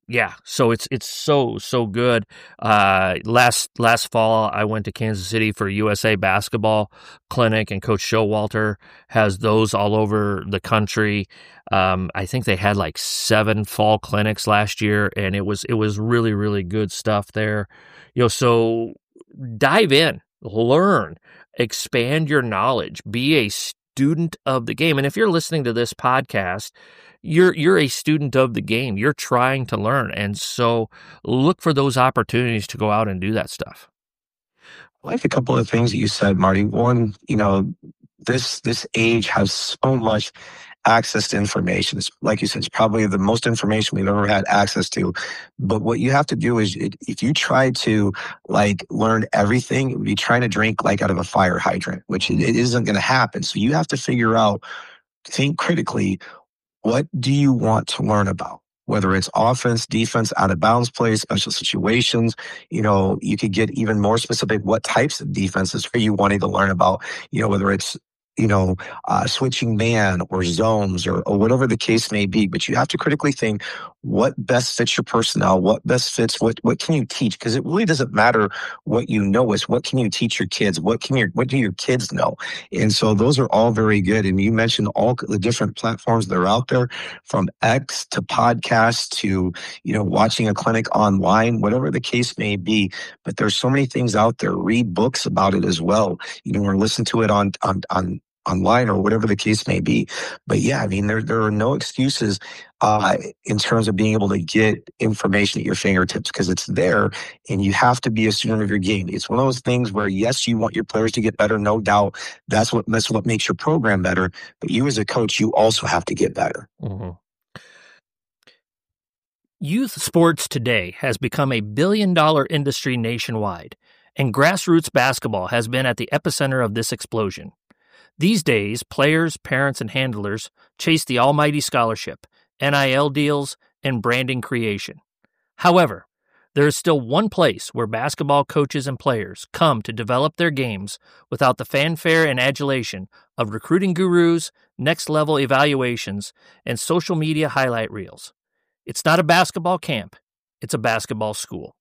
Yeah, so it's it's so so good. Uh, last last fall, I went to Kansas City for a U S A basketball clinic, and Coach Showalter has those all over the country. Um, I think they had like seven fall clinics last year, and it was it was really really good stuff there. You know, so dive in, learn, expand your knowledge, be a student of the game. And if you're listening to this podcast, you're you're a student of the game. You're trying to learn. And so look for those opportunities to go out and do that stuff. I like a couple of things that you said, Marty. One, you know, this this age has so much access to information. It's, like you said, it's probably the most information we've ever had access to. But what you have to do is, if you try to like learn everything, you'd be trying to drink like out of a fire hydrant, which it isn't going to happen. So you have to figure out, think critically, what do you want to learn about? Whether it's offense, defense, out of bounds plays, special situations, you know, you could get even more specific. What types of defenses are you wanting to learn about? You know, whether it's, you know, uh, switching man or zones or, or whatever the case may be. But you have to critically think, what best fits your personnel? What best fits? What what can you teach? Because it really doesn't matter what you know. It's what can you teach your kids? What can your what do your kids know? And so those are all very good. And you mentioned all the different platforms that are out there, from X to podcasts to, you know, watching a clinic online, whatever the case may be. But there's so many things out there. Read books about it as well, you know, or listen to it on on on online or whatever the case may be. But yeah, I mean, there there are no excuses uh, in terms of being able to get information at your fingertips, because it's there, and you have to be a student of your game. It's one of those things where, yes, you want your players to get better, no doubt. That's what that's what makes your program better. But you as a coach, you also have to get better. Mm-hmm. Youth sports today has become a billion-dollar industry nationwide, and grassroots basketball has been at the epicenter of this explosion. These days, players, parents, and handlers chase the almighty scholarship, N I L deals, and branding creation. However, there is still one place where basketball coaches and players come to develop their games without the fanfare and adulation of recruiting gurus, next-level evaluations, and social media highlight reels. It's not a basketball camp, it's a basketball school.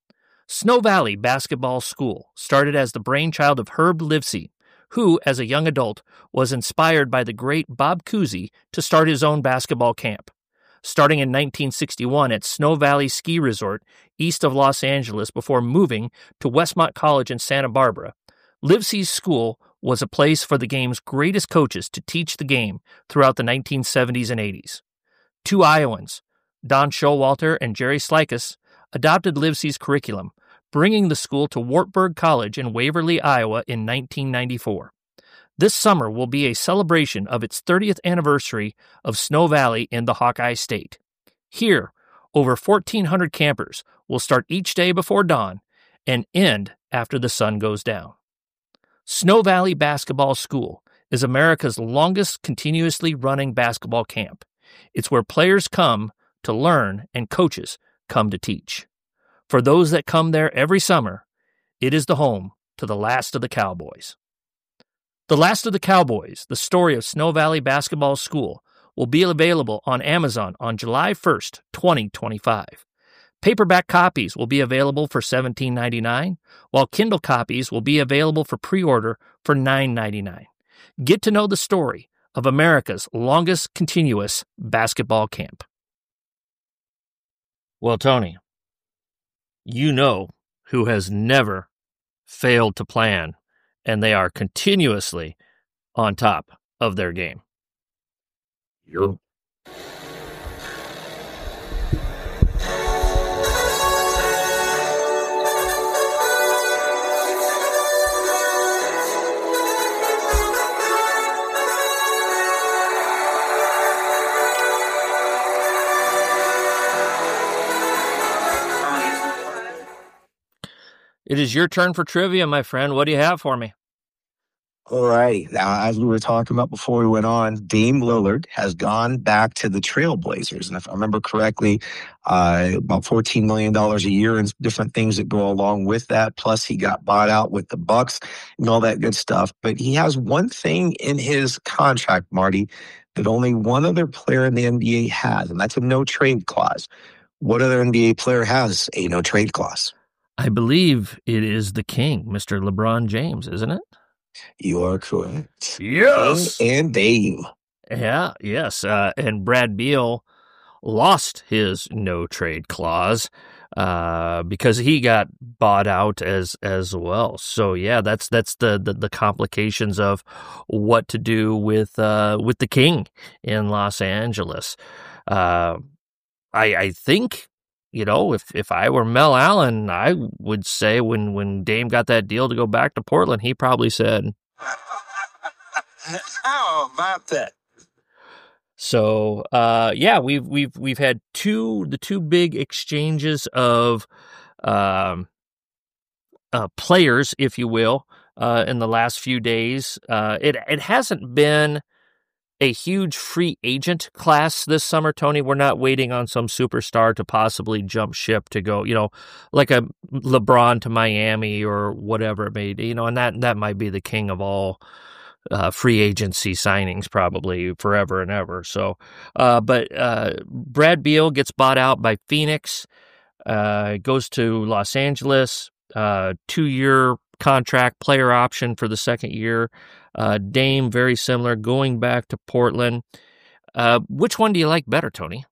Snow Valley Basketball School started as the brainchild of Herb Livesey, who, as a young adult, was inspired by the great Bob Cousy to start his own basketball camp. Starting in nineteen sixty-one at Snow Valley Ski Resort east of Los Angeles before moving to Westmont College in Santa Barbara, Livesey's school was a place for the game's greatest coaches to teach the game throughout the nineteen seventies and eighties. Two Iowans, Don Showalter and Jerry Slikus, adopted Livesey's curriculum, bringing the school to Wartburg College in Waverly, Iowa in nineteen ninety-four. This summer will be a celebration of its thirtieth anniversary of Snow Valley in the Hawkeye State. Here, over fourteen hundred campers will start each day before dawn and end after the sun goes down. Snow Valley Basketball School is America's longest continuously running basketball camp. It's where players come to learn and coaches come to teach. For those that come there every summer, it is the home to the last of the Cowboys. The Last of the Cowboys, the story of Snow Valley Basketball School, will be available on Amazon on July first, twenty twenty-five. Paperback copies will be available for seventeen ninety-nine, while Kindle copies will be available for pre-order for nine ninety-nine. Get to know the story of America's longest continuous basketball camp. Well, Tony, you know who has never failed to plan, and they are continuously on top of their game. You're It is your turn for trivia, my friend. What do you have for me? All right. Now, as we were talking about before we went on, Dame Lillard has gone back to the Trailblazers. And if I remember correctly, uh, about fourteen million dollars a year and different things that go along with that. Plus, he got bought out with the Bucks and all that good stuff. But he has one thing in his contract, Marty, that only one other player in the N B A has, and that's a no-trade clause. What other N B A player has a no trade clause? I believe it is the king, Mister LeBron James, isn't it? You are correct. Yes. King and Dame. Yeah, yes. Uh, and Brad Beal lost his no trade clause uh, because he got bought out as as well. So yeah, that's that's the the, the complications of what to do with uh, with the king in Los Angeles. Uh, I I think. You know, if, if I were Mel Allen, I would say when, when Dame got that deal to go back to Portland, he probably said, "How about that?" So, uh, yeah, we've we've we've had two the two big exchanges of um, uh, players, if you will, uh, in the last few days. Uh, it it hasn't been a huge free agent class this summer, Tony. We're not waiting on some superstar to possibly jump ship to go, you know, like a LeBron to Miami or whatever it may be, you know, and that that might be the king of all uh, free agency signings probably forever and ever. So, uh, but uh, Brad Beal gets bought out by Phoenix, uh, goes to Los Angeles, uh, two-year contract, player option for the second year. Uh, Dame, very similar, going back to Portland. Uh, which one do you like better, Tony?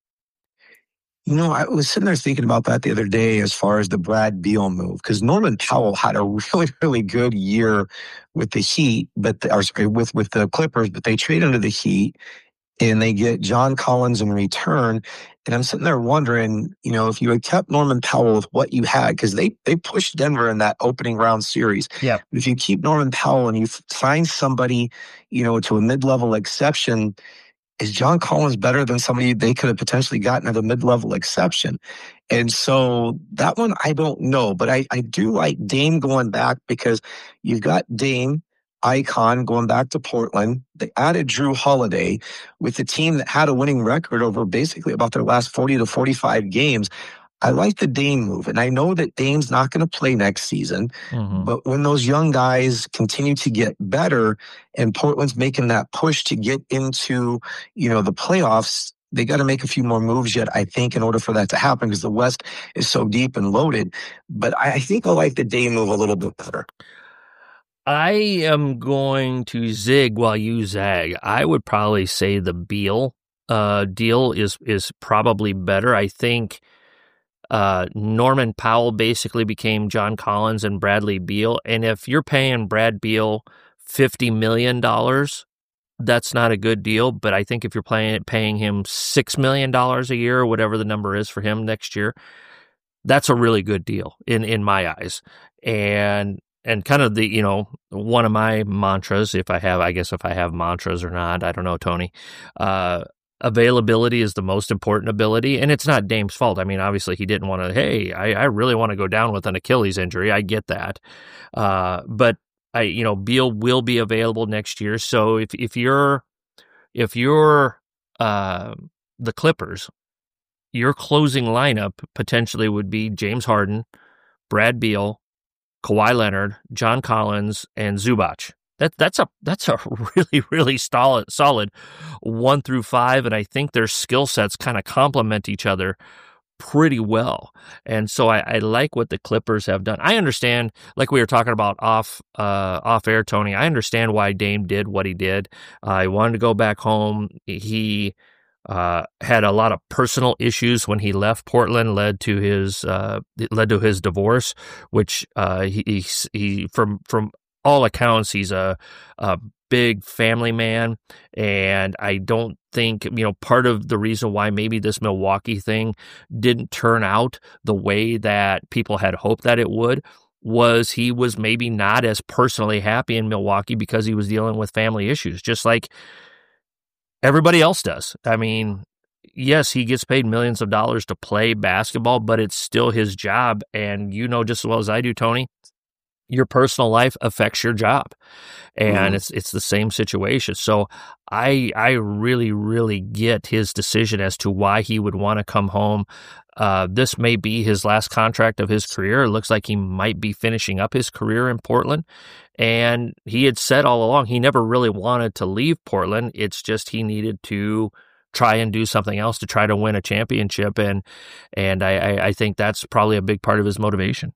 You know, I was sitting there thinking about that the other day as far as the Brad Beal move, because Norman Powell had a really, really good year with the Heat, but the, or sorry, with with the Clippers, but they trade under the Heat and they get John Collins in return. And I'm sitting there wondering, you know, if you had kept Norman Powell with what you had, because they they pushed Denver in that opening round series. Yeah. If you keep Norman Powell and you find somebody, you know, to a mid-level exception, is John Collins better than somebody they could have potentially gotten at a mid-level exception? And so that one, I don't know. But I, I do like Dame going back because you've got Dame, icon, going back to Portland. They added Drew Holiday with a team that had a winning record over basically about their last forty to forty-five games. I like the Dame move, and I know that Dame's not going to play next season, mm-hmm. but when those young guys continue to get better and Portland's making that push to get into, you know, the playoffs, they got to make a few more moves yet, I think, in order for that to happen because the West is so deep and loaded. But I think I like the Dame move a little bit better. I am going to zig while you zag. I would probably say the Beal uh, deal is is probably better. I think Uh, Norman Powell basically became John Collins and Bradley Beal. And if you're paying Brad Beal fifty million dollars, that's not a good deal. But I think if you're paying, paying him six million dollars a year, or whatever the number is for him next year, that's a really good deal in, in my eyes. And and kind of the, you know, one of my mantras, if I have, I guess if I have mantras or not, I don't know, Tony, uh, availability is the most important ability, and it's not Dame's fault. I mean, obviously he didn't want to, hey, I, I really want to go down with an Achilles injury. I get that. Uh, but I, you know, Beal will be available next year. So if, if you're, if you're, uh, the Clippers, your closing lineup potentially would be James Harden, Brad Beal, Kawhi Leonard, John Collins, and Zubac. That that's a that's a really really solid solid one through five, and I think their skill sets kind of complement each other pretty well. And so I, I like what the Clippers have done. I understand, like we were talking about off uh, off air, Tony. I understand why Dame did what he did. Uh, he wanted to go back home. He uh, had a lot of personal issues when he left Portland, led to his uh, led to his divorce, which uh, he, he he from from. all accounts, he's a, a big family man, and I don't think, you know, part of the reason why maybe this Milwaukee thing didn't turn out the way that people had hoped that it would was he was maybe not as personally happy in Milwaukee because he was dealing with family issues, just like everybody else does. I mean, yes, he gets paid millions of dollars to play basketball, but it's still his job, and you know just as well as I do, Tony, your personal life affects your job, and mm-hmm. it's it's the same situation. So I I really really get his decision as to why he would want to come home. Uh, this may be his last contract of his career. It looks like he might be finishing up his career in Portland, and he had said all along he never really wanted to leave Portland. It's just he needed to try and do something else to try to win a championship. And and I, I, I think that's probably a big part of his motivation.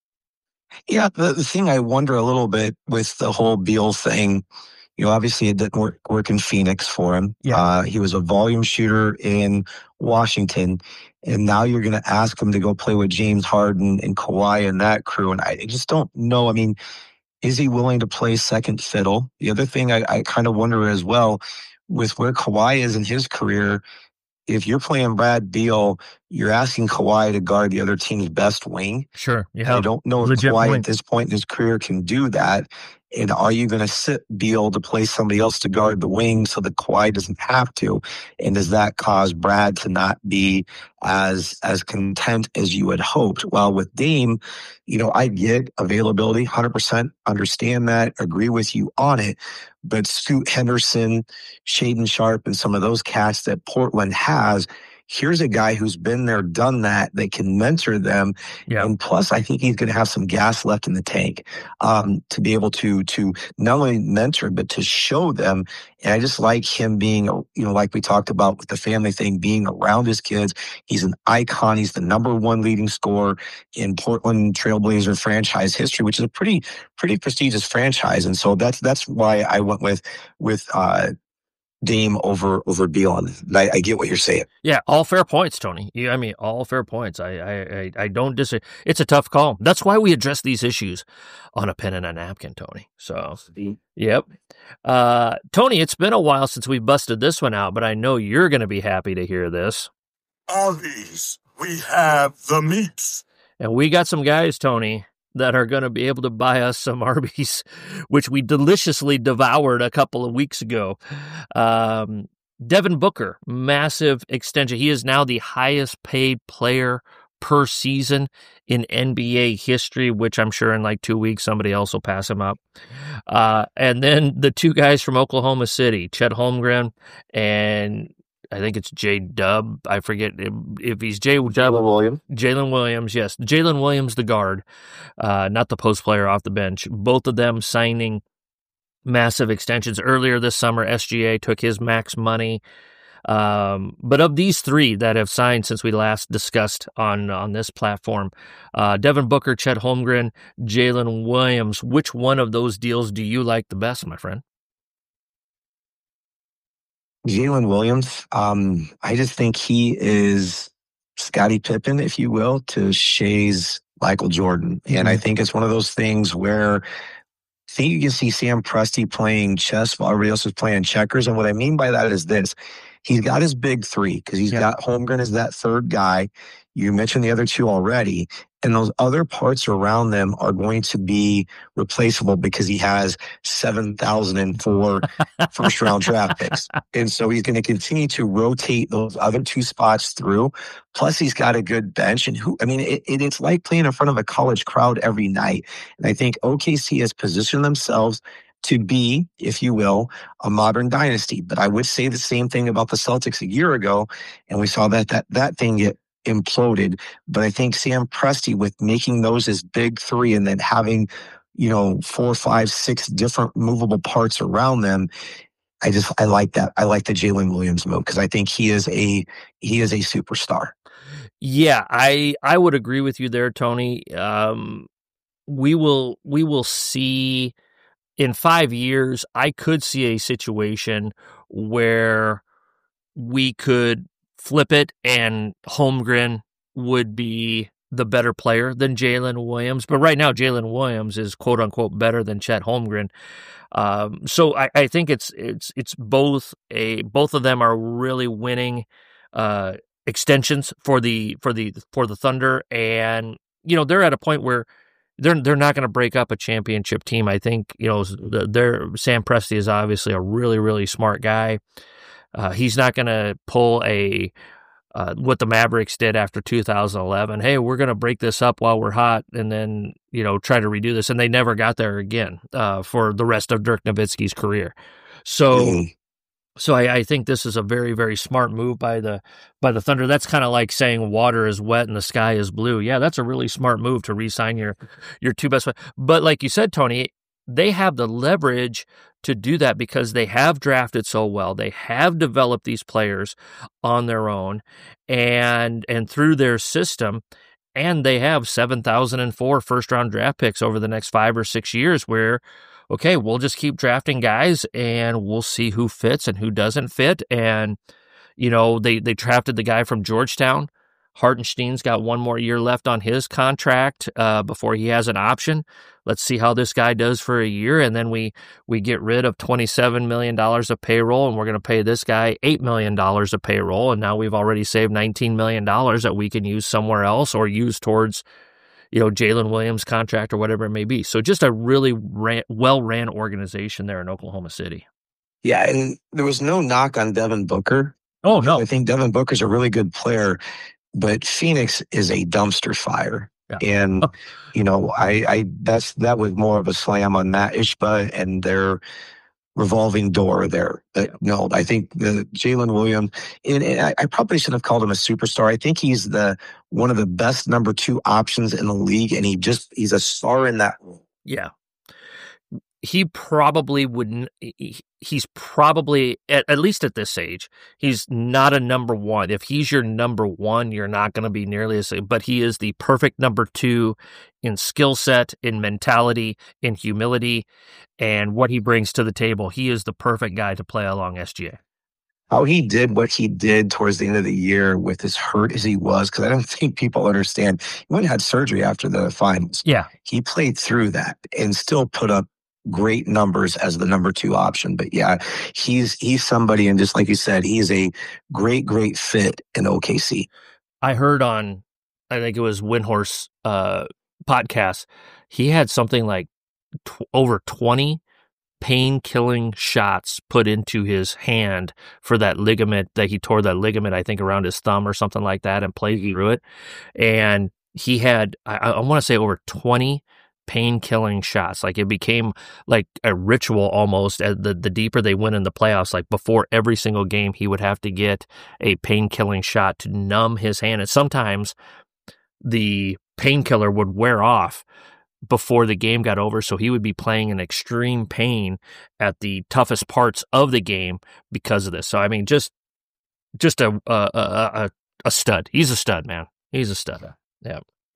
Yeah, the, the thing I wonder a little bit with the whole Beal thing, you know, obviously it didn't work, work in Phoenix for him. Yeah. Uh, he was a volume shooter in Washington, and now you're going to ask him to go play with James Harden and Kawhi and that crew. And I just don't know. I mean, is he willing to play second fiddle? The other thing I, I kind of wonder as well, with where Kawhi is in his career, if you're playing Brad Beal, you're asking Kawhi to guard the other team's best wing. Sure. Yeah. I don't know if Legit Kawhi point. at this point in his career can do that. And are you going to sit Beal to play somebody else to guard the wing so that Kawhi doesn't have to? And does that cause Brad to not be as as content as you had hoped? Well, with Dame, you know, I get availability, one hundred percent understand that, agree with you on it. But Scoot Henderson, Shaden Sharp, and some of those cats that Portland has, here's a guy who's been there, done that, that can mentor them. Yeah. And plus, I think he's going to have some gas left in the tank um, to be able to to not only mentor, but to show them. And I just like him being, you know, like we talked about with the family thing, being around his kids. He's an icon. He's the number one leading scorer in Portland Trailblazer franchise history, which is a pretty, pretty prestigious franchise. And so that's that's why I went with with uh, Dame over over Beal. And I, I get what you're saying. Yeah, all fair points, Tony. Yeah, I mean, all fair points. I, I, I, I don't disagree. It's a tough call. That's why we address these issues on a pen and a napkin, Tony. So, yep. Uh, Tony, it's been a while since we busted this one out, but I know you're going to be happy to hear this. Arby's, we have the meats. And we got some guys, Tony, that are going to be able to buy us some Arby's, which we deliciously devoured a couple of weeks ago. Um, Devin Booker, massive extension. He is now the highest paid player per season in N B A history, which I'm sure in like two weeks somebody else will pass him up. Uh, and then the two guys from Oklahoma City, Chet Holmgren and I think it's J Dub. I forget if, if he's J Dub. Jalen Williams. Jalen Williams, yes. Jalen Williams, the guard, uh, not the post player off the bench. Both of them signing massive extensions. Earlier this summer, S G A took his max money. Um, but of these three that have signed since we last discussed on, on this platform, uh, Devin Booker, Chet Holmgren, Jalen Williams, which one of those deals do you like the best, my friend? Jalen Williams, um, I just think he is Scottie Pippen, if you will, to Shea's Michael Jordan. And I think it's one of those things where I think you can see Sam Presti playing chess while everybody else is playing checkers. And what I mean by that is this. He's got his big three because he's Yeah. got Holmgren as that third guy. You mentioned the other two already. And those other parts around them are going to be replaceable because he has seven thousand four first round draft picks. And so he's going to continue to rotate those other two spots through. Plus he's got a good bench. And who, I mean, it, it, it's like playing in front of a college crowd every night. And I think O K C has positioned themselves to be, if you will, a modern dynasty. But I would say the same thing about the Celtics a year ago. And we saw that, that, that thing get imploded. But I think Sam Presti, with making those his big three and then having, you know, four, five, six different movable parts around them, I just, I like that. I like the Jalen Williams move because I think he is a, he is a superstar. Yeah, I, I would agree with you there, Tony. Um, we will, we will see in five years, I could see a situation where we could flip it and Holmgren would be the better player than Jalen Williams. But right now, Jalen Williams is quote unquote better than Chet Holmgren. Um, so I, I think it's it's it's both a both of them are really winning uh, extensions for the for the for the Thunder, and you know they're at a point where they're they're not going to break up a championship team. I think you know they're Sam Presti is obviously a really really smart guy. Uh, he's not going to pull a uh, what the Mavericks did after two thousand eleven. Hey, we're going to break this up while we're hot, and then you know try to redo this. And they never got there again uh, for the rest of Dirk Nowitzki's career. So, mm. so I, I think this is a very very smart move by the by the Thunder. That's kind of like saying water is wet and the sky is blue. Yeah, that's a really smart move to re-sign your your two best. But like you said, Tony, they have the leverage to do that because they have drafted so well. They have developed these players on their own and and through their system, and they have seven thousand four first-round draft picks over the next five or six years where, okay, we'll just keep drafting guys and we'll see who fits and who doesn't fit. And, you know, they, they drafted the guy from Georgetown. Hartenstein's got one more year left on his contract uh, before he has an option. Let's see how this guy does for a year, and then we we get rid of twenty-seven million dollars of payroll, and we're going to pay this guy eight million dollars of payroll, and now we've already saved nineteen million dollars that we can use somewhere else or use towards, you know, Jalen Williams' contract or whatever it may be. So just a really ran, well-ran organization there in Oklahoma City. Yeah, and there was no knock on Devin Booker. Oh, no. I think Devin Booker's a really good player. But Phoenix is a dumpster fire. Yeah. And, you know, I, I that's that was more of a slam on Matt Ishbia and their revolving door there. But no, I think the Jalen Williams, and, and I, I probably shouldn't have called him a superstar. I think he's the one of the best number two options in the league, and he just he's a star in that role. Yeah. He probably wouldn't, he's probably, at, at least at this age, he's not a number one. If he's your number one, you're not going to be nearly as, but he is the perfect number two in skill set, in mentality, in humility, and what he brings to the table. He is the perfect guy to play along S G A. How he did what he did towards the end of the year with as hurt as he was, because I don't think people understand. He went and had surgery after the finals. Yeah. He played through that and still put up great numbers as the number two option. But yeah, he's he's somebody, and just like you said, he is a great, great fit in O K C. I heard on, I think it was Windhorse uh, podcast, he had something like t- over twenty pain-killing shots put into his hand for that ligament, that he tore that ligament, I think, around his thumb or something like that, and played through it. And he had, I, I want to say, over twenty pain-killing shots. Like, it became like a ritual almost as the, the deeper they went in the playoffs. Like, before every single game, he would have to get a pain-killing shot to numb his hand. And sometimes the painkiller would wear off before the game got over, so he would be playing in extreme pain at the toughest parts of the game because of this. So, I mean, just just a a a, a stud. He's a stud, man. He's a stud. Yeah.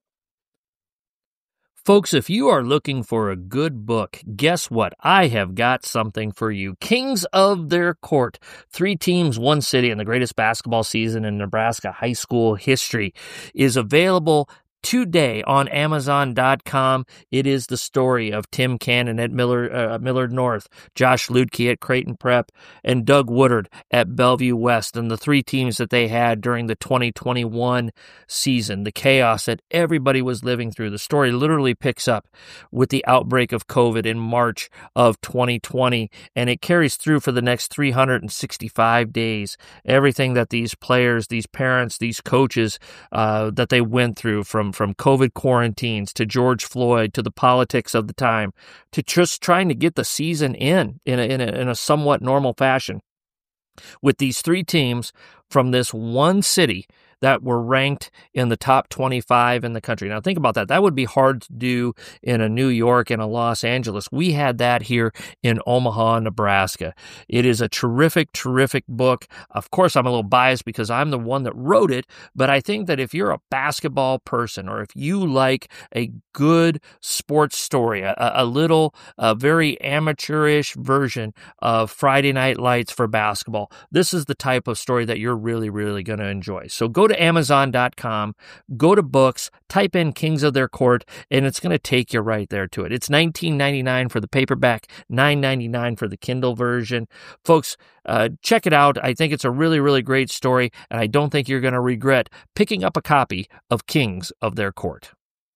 Folks, if you are looking for a good book, guess what? I have got something for you. Kings of Their Court. Three teams, one city, and the greatest basketball season in Nebraska high school history is available today on Amazon dot com. It is the story of Tim Cannon at Miller, uh, Millard North, Josh Ludke at Creighton Prep, and Doug Woodard at Bellevue West, and the three teams that they had during the twenty twenty-one season, the chaos that everybody was living through. The story literally picks up with the outbreak of COVID in March of twenty twenty, and it carries through for the next three hundred sixty-five days. Everything that these players, these parents, these coaches, uh, that they went through, from from COVID quarantines to George Floyd to the politics of the time to just trying to get the season in in a, in a, in a somewhat normal fashion with these three teams from this one city that were ranked in the top twenty-five in the country. Now, think about that. That would be hard to do in a New York and a Los Angeles. We had that here in Omaha, Nebraska. It is a terrific, terrific book. Of course, I'm a little biased because I'm the one that wrote it, but I think that if you're a basketball person, or if you like a good sports story, a, a little, a very amateurish version of Friday Night Lights for basketball, this is the type of story that you're really, really going to enjoy. So go to Amazon dot com, go to books, type in Kings of Their Court, and it's going to take you right there to it. It's nineteen ninety-nine dollars for the paperback, nine ninety-nine dollars for the Kindle version. Folks, uh, check it out. I think it's a really, really great story, and I don't think you're going to regret picking up a copy of Kings of Their Court.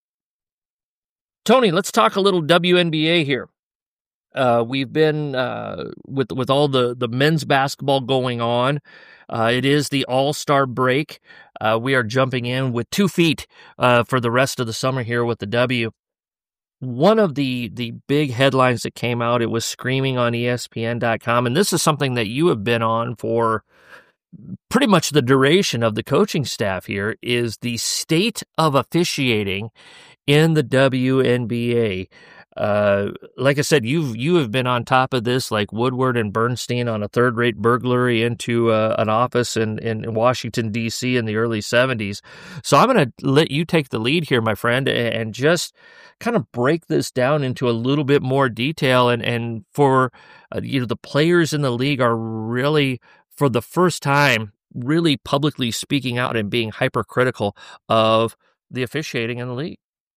Tony, let's talk a little W N B A here. Uh, we've been uh, with with all the, the men's basketball going on. Uh, it is the All-Star break. Uh, we are jumping in with two feet uh, for the rest of the summer here with the W. One of the the big headlines that came out, it was screaming on E S P N dot com, and this is something that you have been on for pretty much the duration of the coaching staff here, is the state of officiating in the W N B A. Uh, like I said, you've you have been on top of this, like Woodward and Bernstein on a third-rate burglary into uh, an office in, in Washington, D C in the early seventies. So I'm going to let you take the lead here, my friend, and just kind of break this down into a little bit more detail. And, and for, uh, you know, the players in the league are really, for the first time, really publicly speaking out and being hypercritical of the officiating in the league.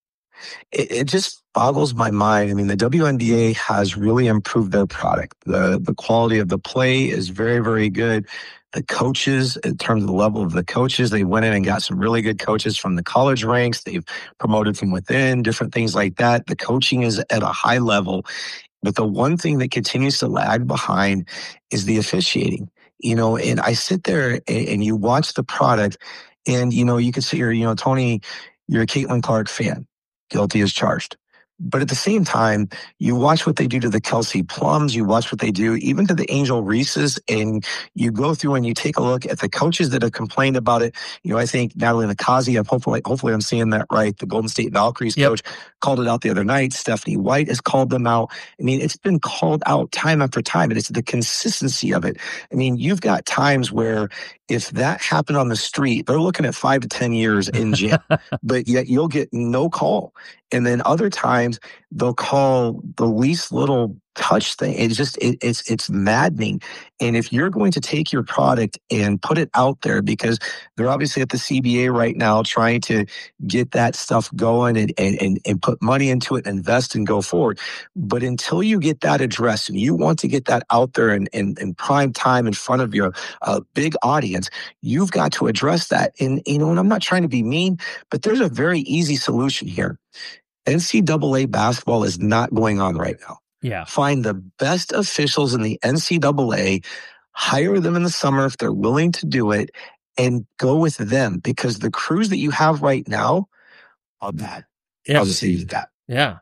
It, it just boggles my mind. I mean, the W N B A has really improved their product. The the quality of the play is very, very good. The coaches, in terms of the level of the coaches, they went in and got some really good coaches from the college ranks. They've promoted from within, different things like that. The coaching is at a high level. But the one thing that continues to lag behind is the officiating. You know, and I sit there and, and you watch the product, and, you know, you can see here, you know, Tony, you're a Caitlin Clark fan. Guilty as charged. But at the same time, you watch what they do to the Kelsey Plums, you watch what they do even to the Angel Reeses, and you go through and you take a look at the coaches that have complained about it. You know, I think Natalie Nakazi, I'm hopefully, hopefully I'm saying that right, the Golden State Valkyries yep. coach, called it out the other night. Stephanie White has called them out. I mean, it's been called out time after time, and it's the consistency of it. I mean, you've got times where if that happened on the street, they're looking at five to ten years in jail, but yet you'll get no call. And then other times they'll call the least little touch thing. It's just, it, it's, it's maddening. And if you're going to take your product and put it out there, because they're obviously at the C B A right now trying to get that stuff going and, and, and, and put money into it, invest and go forward. But until you get that addressed and you want to get that out there in, in, in prime time in front of your uh, big audience, you've got to address that. And, you know, and I'm not trying to be mean, but there's a very easy solution here. N C double A basketball is not going on right now. Yeah. Find the best officials in the N C double A, hire them in the summer if they're willing to do it, and go with them, because the crews that you have right now are bad. Yeah. I'll just say that. Yeah.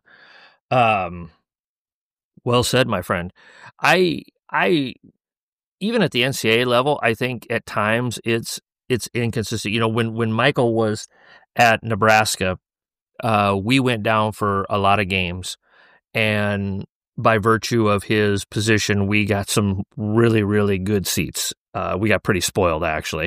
Um, well said, my friend. I, I, even at the N C double A level, I think at times it's, it's inconsistent. You know, when, when Michael was at Nebraska, Uh, we went down for a lot of games, and by virtue of his position, we got some really, really good seats. Uh, we got pretty spoiled, actually.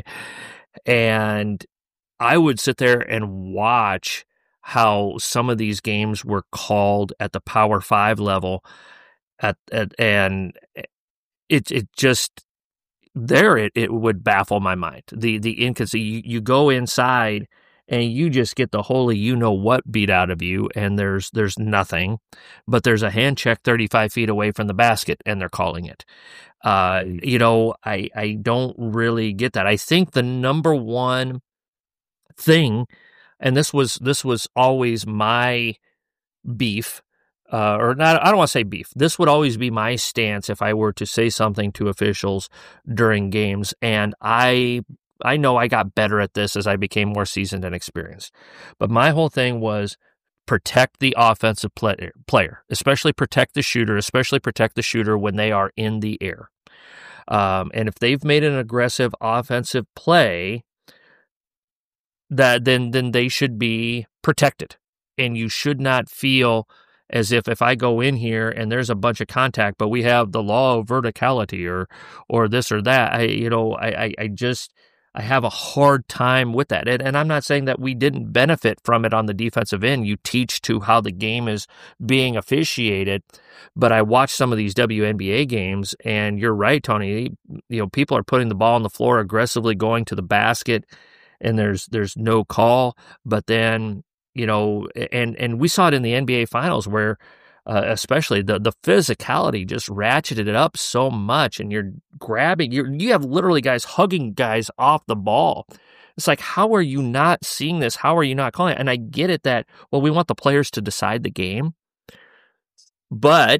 And I would sit there and watch how some of these games were called at the Power Five level, at, at and it it just there it, it would baffle my mind. The the inconsistency. You, you go inside and you just get the holy you-know-what beat out of you, and there's there's nothing, but there's a hand check thirty-five feet away from the basket, and they're calling it. Uh, you know, I, I don't really get that. I think the number one thing, and this was this was always my beef, uh, or not, I don't want to say beef. This would always be my stance if I were to say something to officials during games, and I... I know I got better at this as I became more seasoned and experienced. But my whole thing was protect the offensive play- player, especially protect the shooter, especially protect the shooter when they are in the air. Um, and if they've made an aggressive offensive play, that then then they should be protected. And you should not feel as if if I go in here and there's a bunch of contact, but we have the law of verticality or or this or that. I you know I I, I just. I have a hard time with that. And, and I'm not saying that we didn't benefit from it on the defensive end. You teach to how the game is being officiated. But I watched some of these W N B A games, and you're right, Tony. You know, people are putting the ball on the floor, aggressively going to the basket, and there's there's no call. But then, you know, and, and we saw it in the N B A Finals where Uh, especially the the physicality just ratcheted it up so much, and you're grabbing, you you have literally guys hugging guys off the ball. It's like, how are you not seeing this? How are you not calling it? And I get it that, well, we want the players to decide the game, but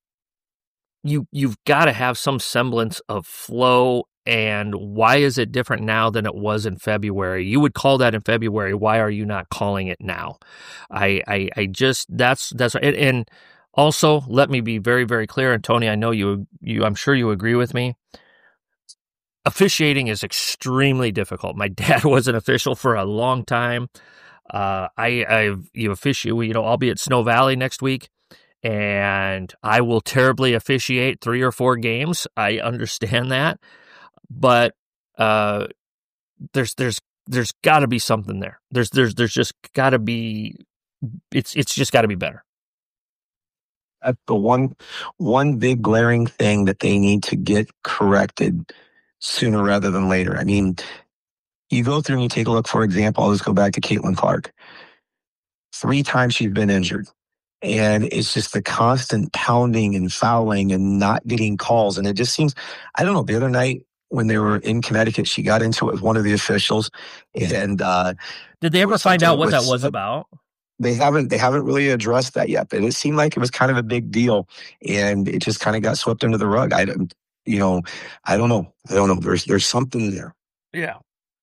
you you've got to have some semblance of flow. And why is it different now than it was in February? You would call that in February. Why are you not calling it now? I I, I just that's that's and, and also let me be very very clear. And Tony, I know you you I'm sure you agree with me. Officiating is extremely difficult. My dad was an official for a long time. Uh, I I've you officiate. You know, I'll be at Snow Valley next week. and I will terribly officiate three or four games. I understand that, but uh, there's there's there's got to be something there. There's there's there's just got to be. It's it's just got to be better. That's the one one big glaring thing that they need to get corrected sooner rather than later. I mean, you go through and you take a look, for example, I'll just go back to Caitlin Clark. Three times she's been injured. And it's just the constant pounding and fouling and not getting calls. And it just seems, I don't know, the other night when they were in Connecticut, she got into it with one of the officials. And uh, did they ever find out what that was about? They haven't they haven't really addressed that yet, but it seemed like it was kind of a big deal, and it just kind of got swept under the rug. I don't, you know, I don't know. I don't know. There's there's something there. Yeah.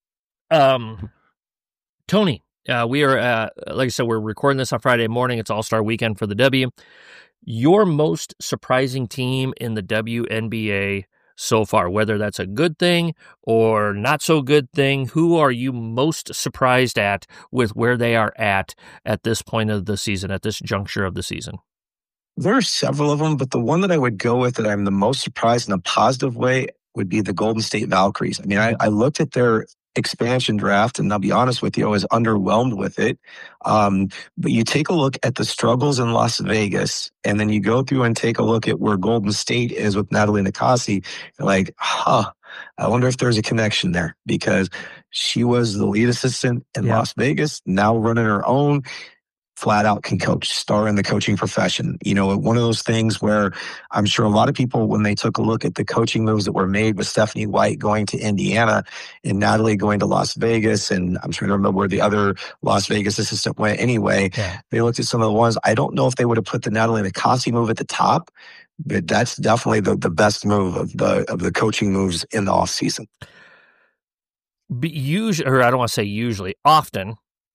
Um, Tony, uh, we are uh, like I said, we're recording this on Friday morning. It's All-Star Weekend for the W. Your most surprising team in the W N B A so far, whether that's a good thing or not so good thing, who are you most surprised at with where they are at at this point of the season, at this juncture of the season? There are several of them, but the one that I would go with that I'm the most surprised in a positive way would be the Golden State Valkyries. I mean, I, I looked at their expansion draft, and I'll be honest with you, I was underwhelmed with it. Um, but you take a look at the struggles in Las Vegas, and then you go through and take a look at where Golden State is with Natalie Nakasi. You're like, huh, I wonder if there's a connection there, because she was the lead assistant in yeah. Las Vegas, now running her own. Flat out can coach, star in the coaching profession. You know, one of those things where I'm sure a lot of people, when they took a look at the coaching moves that were made with Stephanie White going to Indiana and Natalie going to Las Vegas, and I'm trying to remember where the other Las Vegas assistant went anyway, yeah. they looked at some of the ones. I don't know if they would have put the Natalie Nakasi move at the top, but that's definitely the, the best move of the of the coaching moves in the offseason. Usually, or I don't want to say usually, often,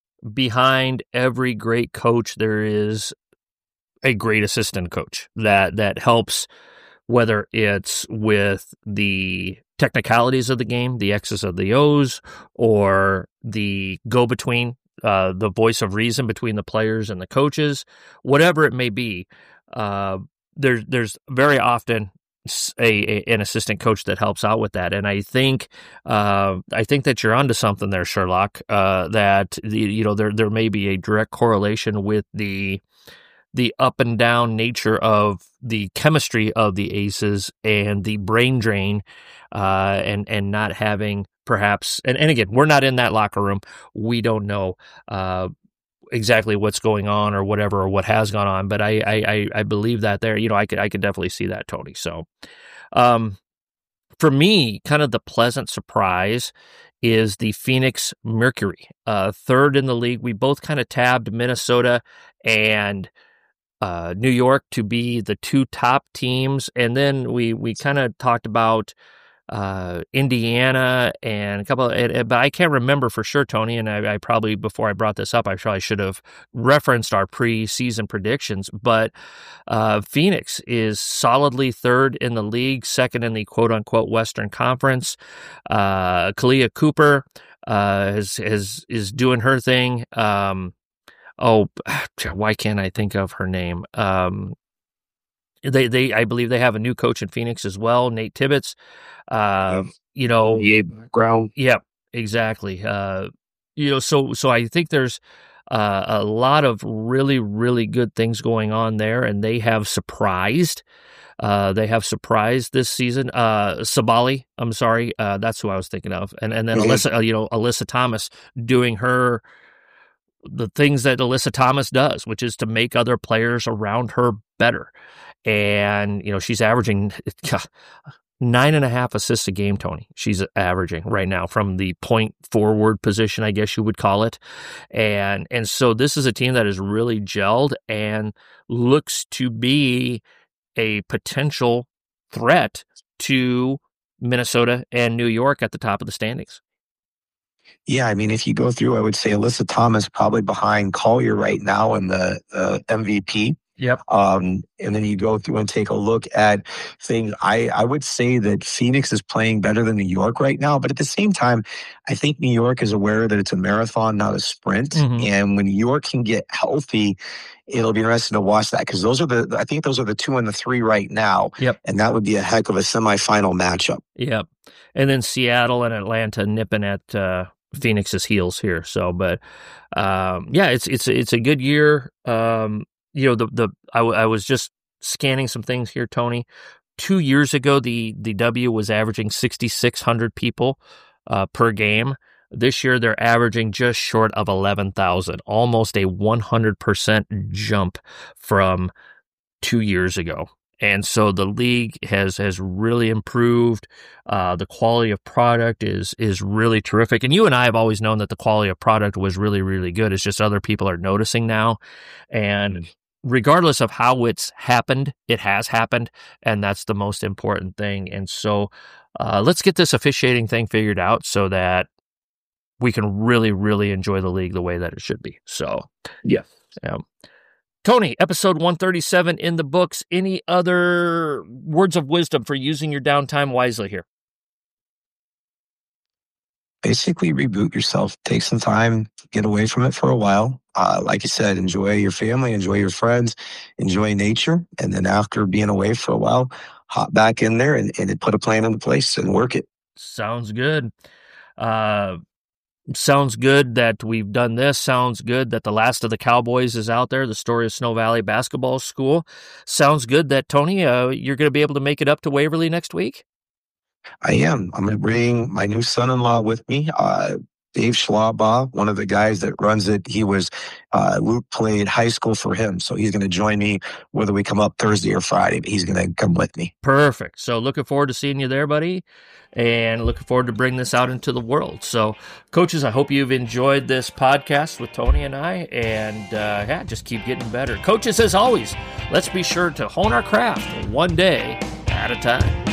behind every great coach, there is a great assistant coach that that helps, whether it's with the technicalities of the game, the X's of the O's, or the go-between, uh, the voice of reason between the players and the coaches, whatever it may be. Uh, there, there's very often A, a an assistant coach that helps out with that, and I think uh, I think that you're onto something there, Sherlock. Uh, that the, you know there there may be a direct correlation with the the up and down nature of the chemistry of the aces and the brain drain, uh, and and not having perhaps and, and again, we're not in that locker room, we don't know Uh, exactly what's going on or whatever, or what has gone on. But I, I, I believe that there, you know, I could, I could definitely see that, Tony. So, um, for me, kind of the pleasant surprise is the Phoenix Mercury, uh, third in the league. We both kind of tabbed Minnesota and, uh, New York to be the two top teams. And then we, we kind of talked about, uh, Indiana and a couple, of, but I can't remember for sure, Tony. And I, I probably, before I brought this up, I probably should have referenced our preseason predictions. But uh, Phoenix is solidly third in the league, second in the quote unquote Western Conference. Uh, Kalia Cooper uh, is, is is doing her thing. Um, oh, why can't I think of her name? Um, They, they, I believe they have a new coach in Phoenix as well, Nate Tibbetts. Uh, you know, yeah, background. Yeah, exactly. Uh, you know, so, so I think there's uh, a lot of really, really good things going on there, and they have surprised. Uh, they have surprised this season. Uh, Sabali, I'm sorry, uh, that's who I was thinking of, and and then mm-hmm. Alyssa, uh, you know, Alyssa Thomas doing her. the things that Alyssa Thomas does, which is to make other players around her better. And, you know, she's averaging nine and a half assists a game, Tony. She's averaging right now from the point forward position, I guess you would call it. And, and so this is a team that is really gelled and looks to be a potential threat to Minnesota and New York at the top of the standings. Yeah, I mean, if you go through, I would say Alyssa Thomas probably behind Collier right now in the uh, M V P. Yep. Um, and then you go through and take a look at things. I, I would say that Phoenix is playing better than New York right now. But at the same time, I think New York is aware that it's a marathon, not a sprint. Mm-hmm. And when New York can get healthy, it'll be interesting to watch that, because those are the, I think those are the two and the three right now. Yep. And that would be a heck of a semifinal matchup. Yep. And then Seattle and Atlanta nipping at uh, Phoenix's heels here. So, but um, yeah, it's it's it's a good year. Um, you know, the the I, w- I was just scanning some things here, Tony. Two years ago, the the W was averaging sixty-six hundred people uh, per game. This year, they're averaging just short of eleven thousand, almost a one hundred percent jump from two years ago. And so the league has has really improved. Uh, the quality of product is is really terrific. And you and I have always known that the quality of product was really, really good. It's just other people are noticing now. And regardless of how it's happened, it has happened. And that's the most important thing. And so uh, let's get this officiating thing figured out so that we can really, really enjoy the league the way that it should be. So, yeah. yeah. Tony, episode one thirty-seven in the books. Any other words of wisdom for using your downtime wisely here? Basically, reboot yourself. Take some time, get away from it for a while. Uh, like you said, enjoy your family, enjoy your friends, enjoy nature. And then after being away for a while, hop back in there and, and put a plan into place and work it. Sounds good. Uh, Sounds good that we've done this. Sounds good that the last of the Cowboys is out there, the story of Snow Valley Basketball School. Sounds good that, Tony, uh, you're going to be able to make it up to Waverly next week? I am. I'm going to bring my new son-in-law with me, uh, Dave Schlaubaugh, one of the guys that runs it. He was, uh, Luke played high school for him, so he's going to join me whether we come up Thursday or Friday, but he's going to come with me. Perfect. So looking forward to seeing you there, buddy, and looking forward to bring this out into the world. So, coaches, I hope you've enjoyed this podcast with Tony and I, and uh, yeah, just keep getting better. Coaches, as always, let's be sure to hone our craft one day at a time.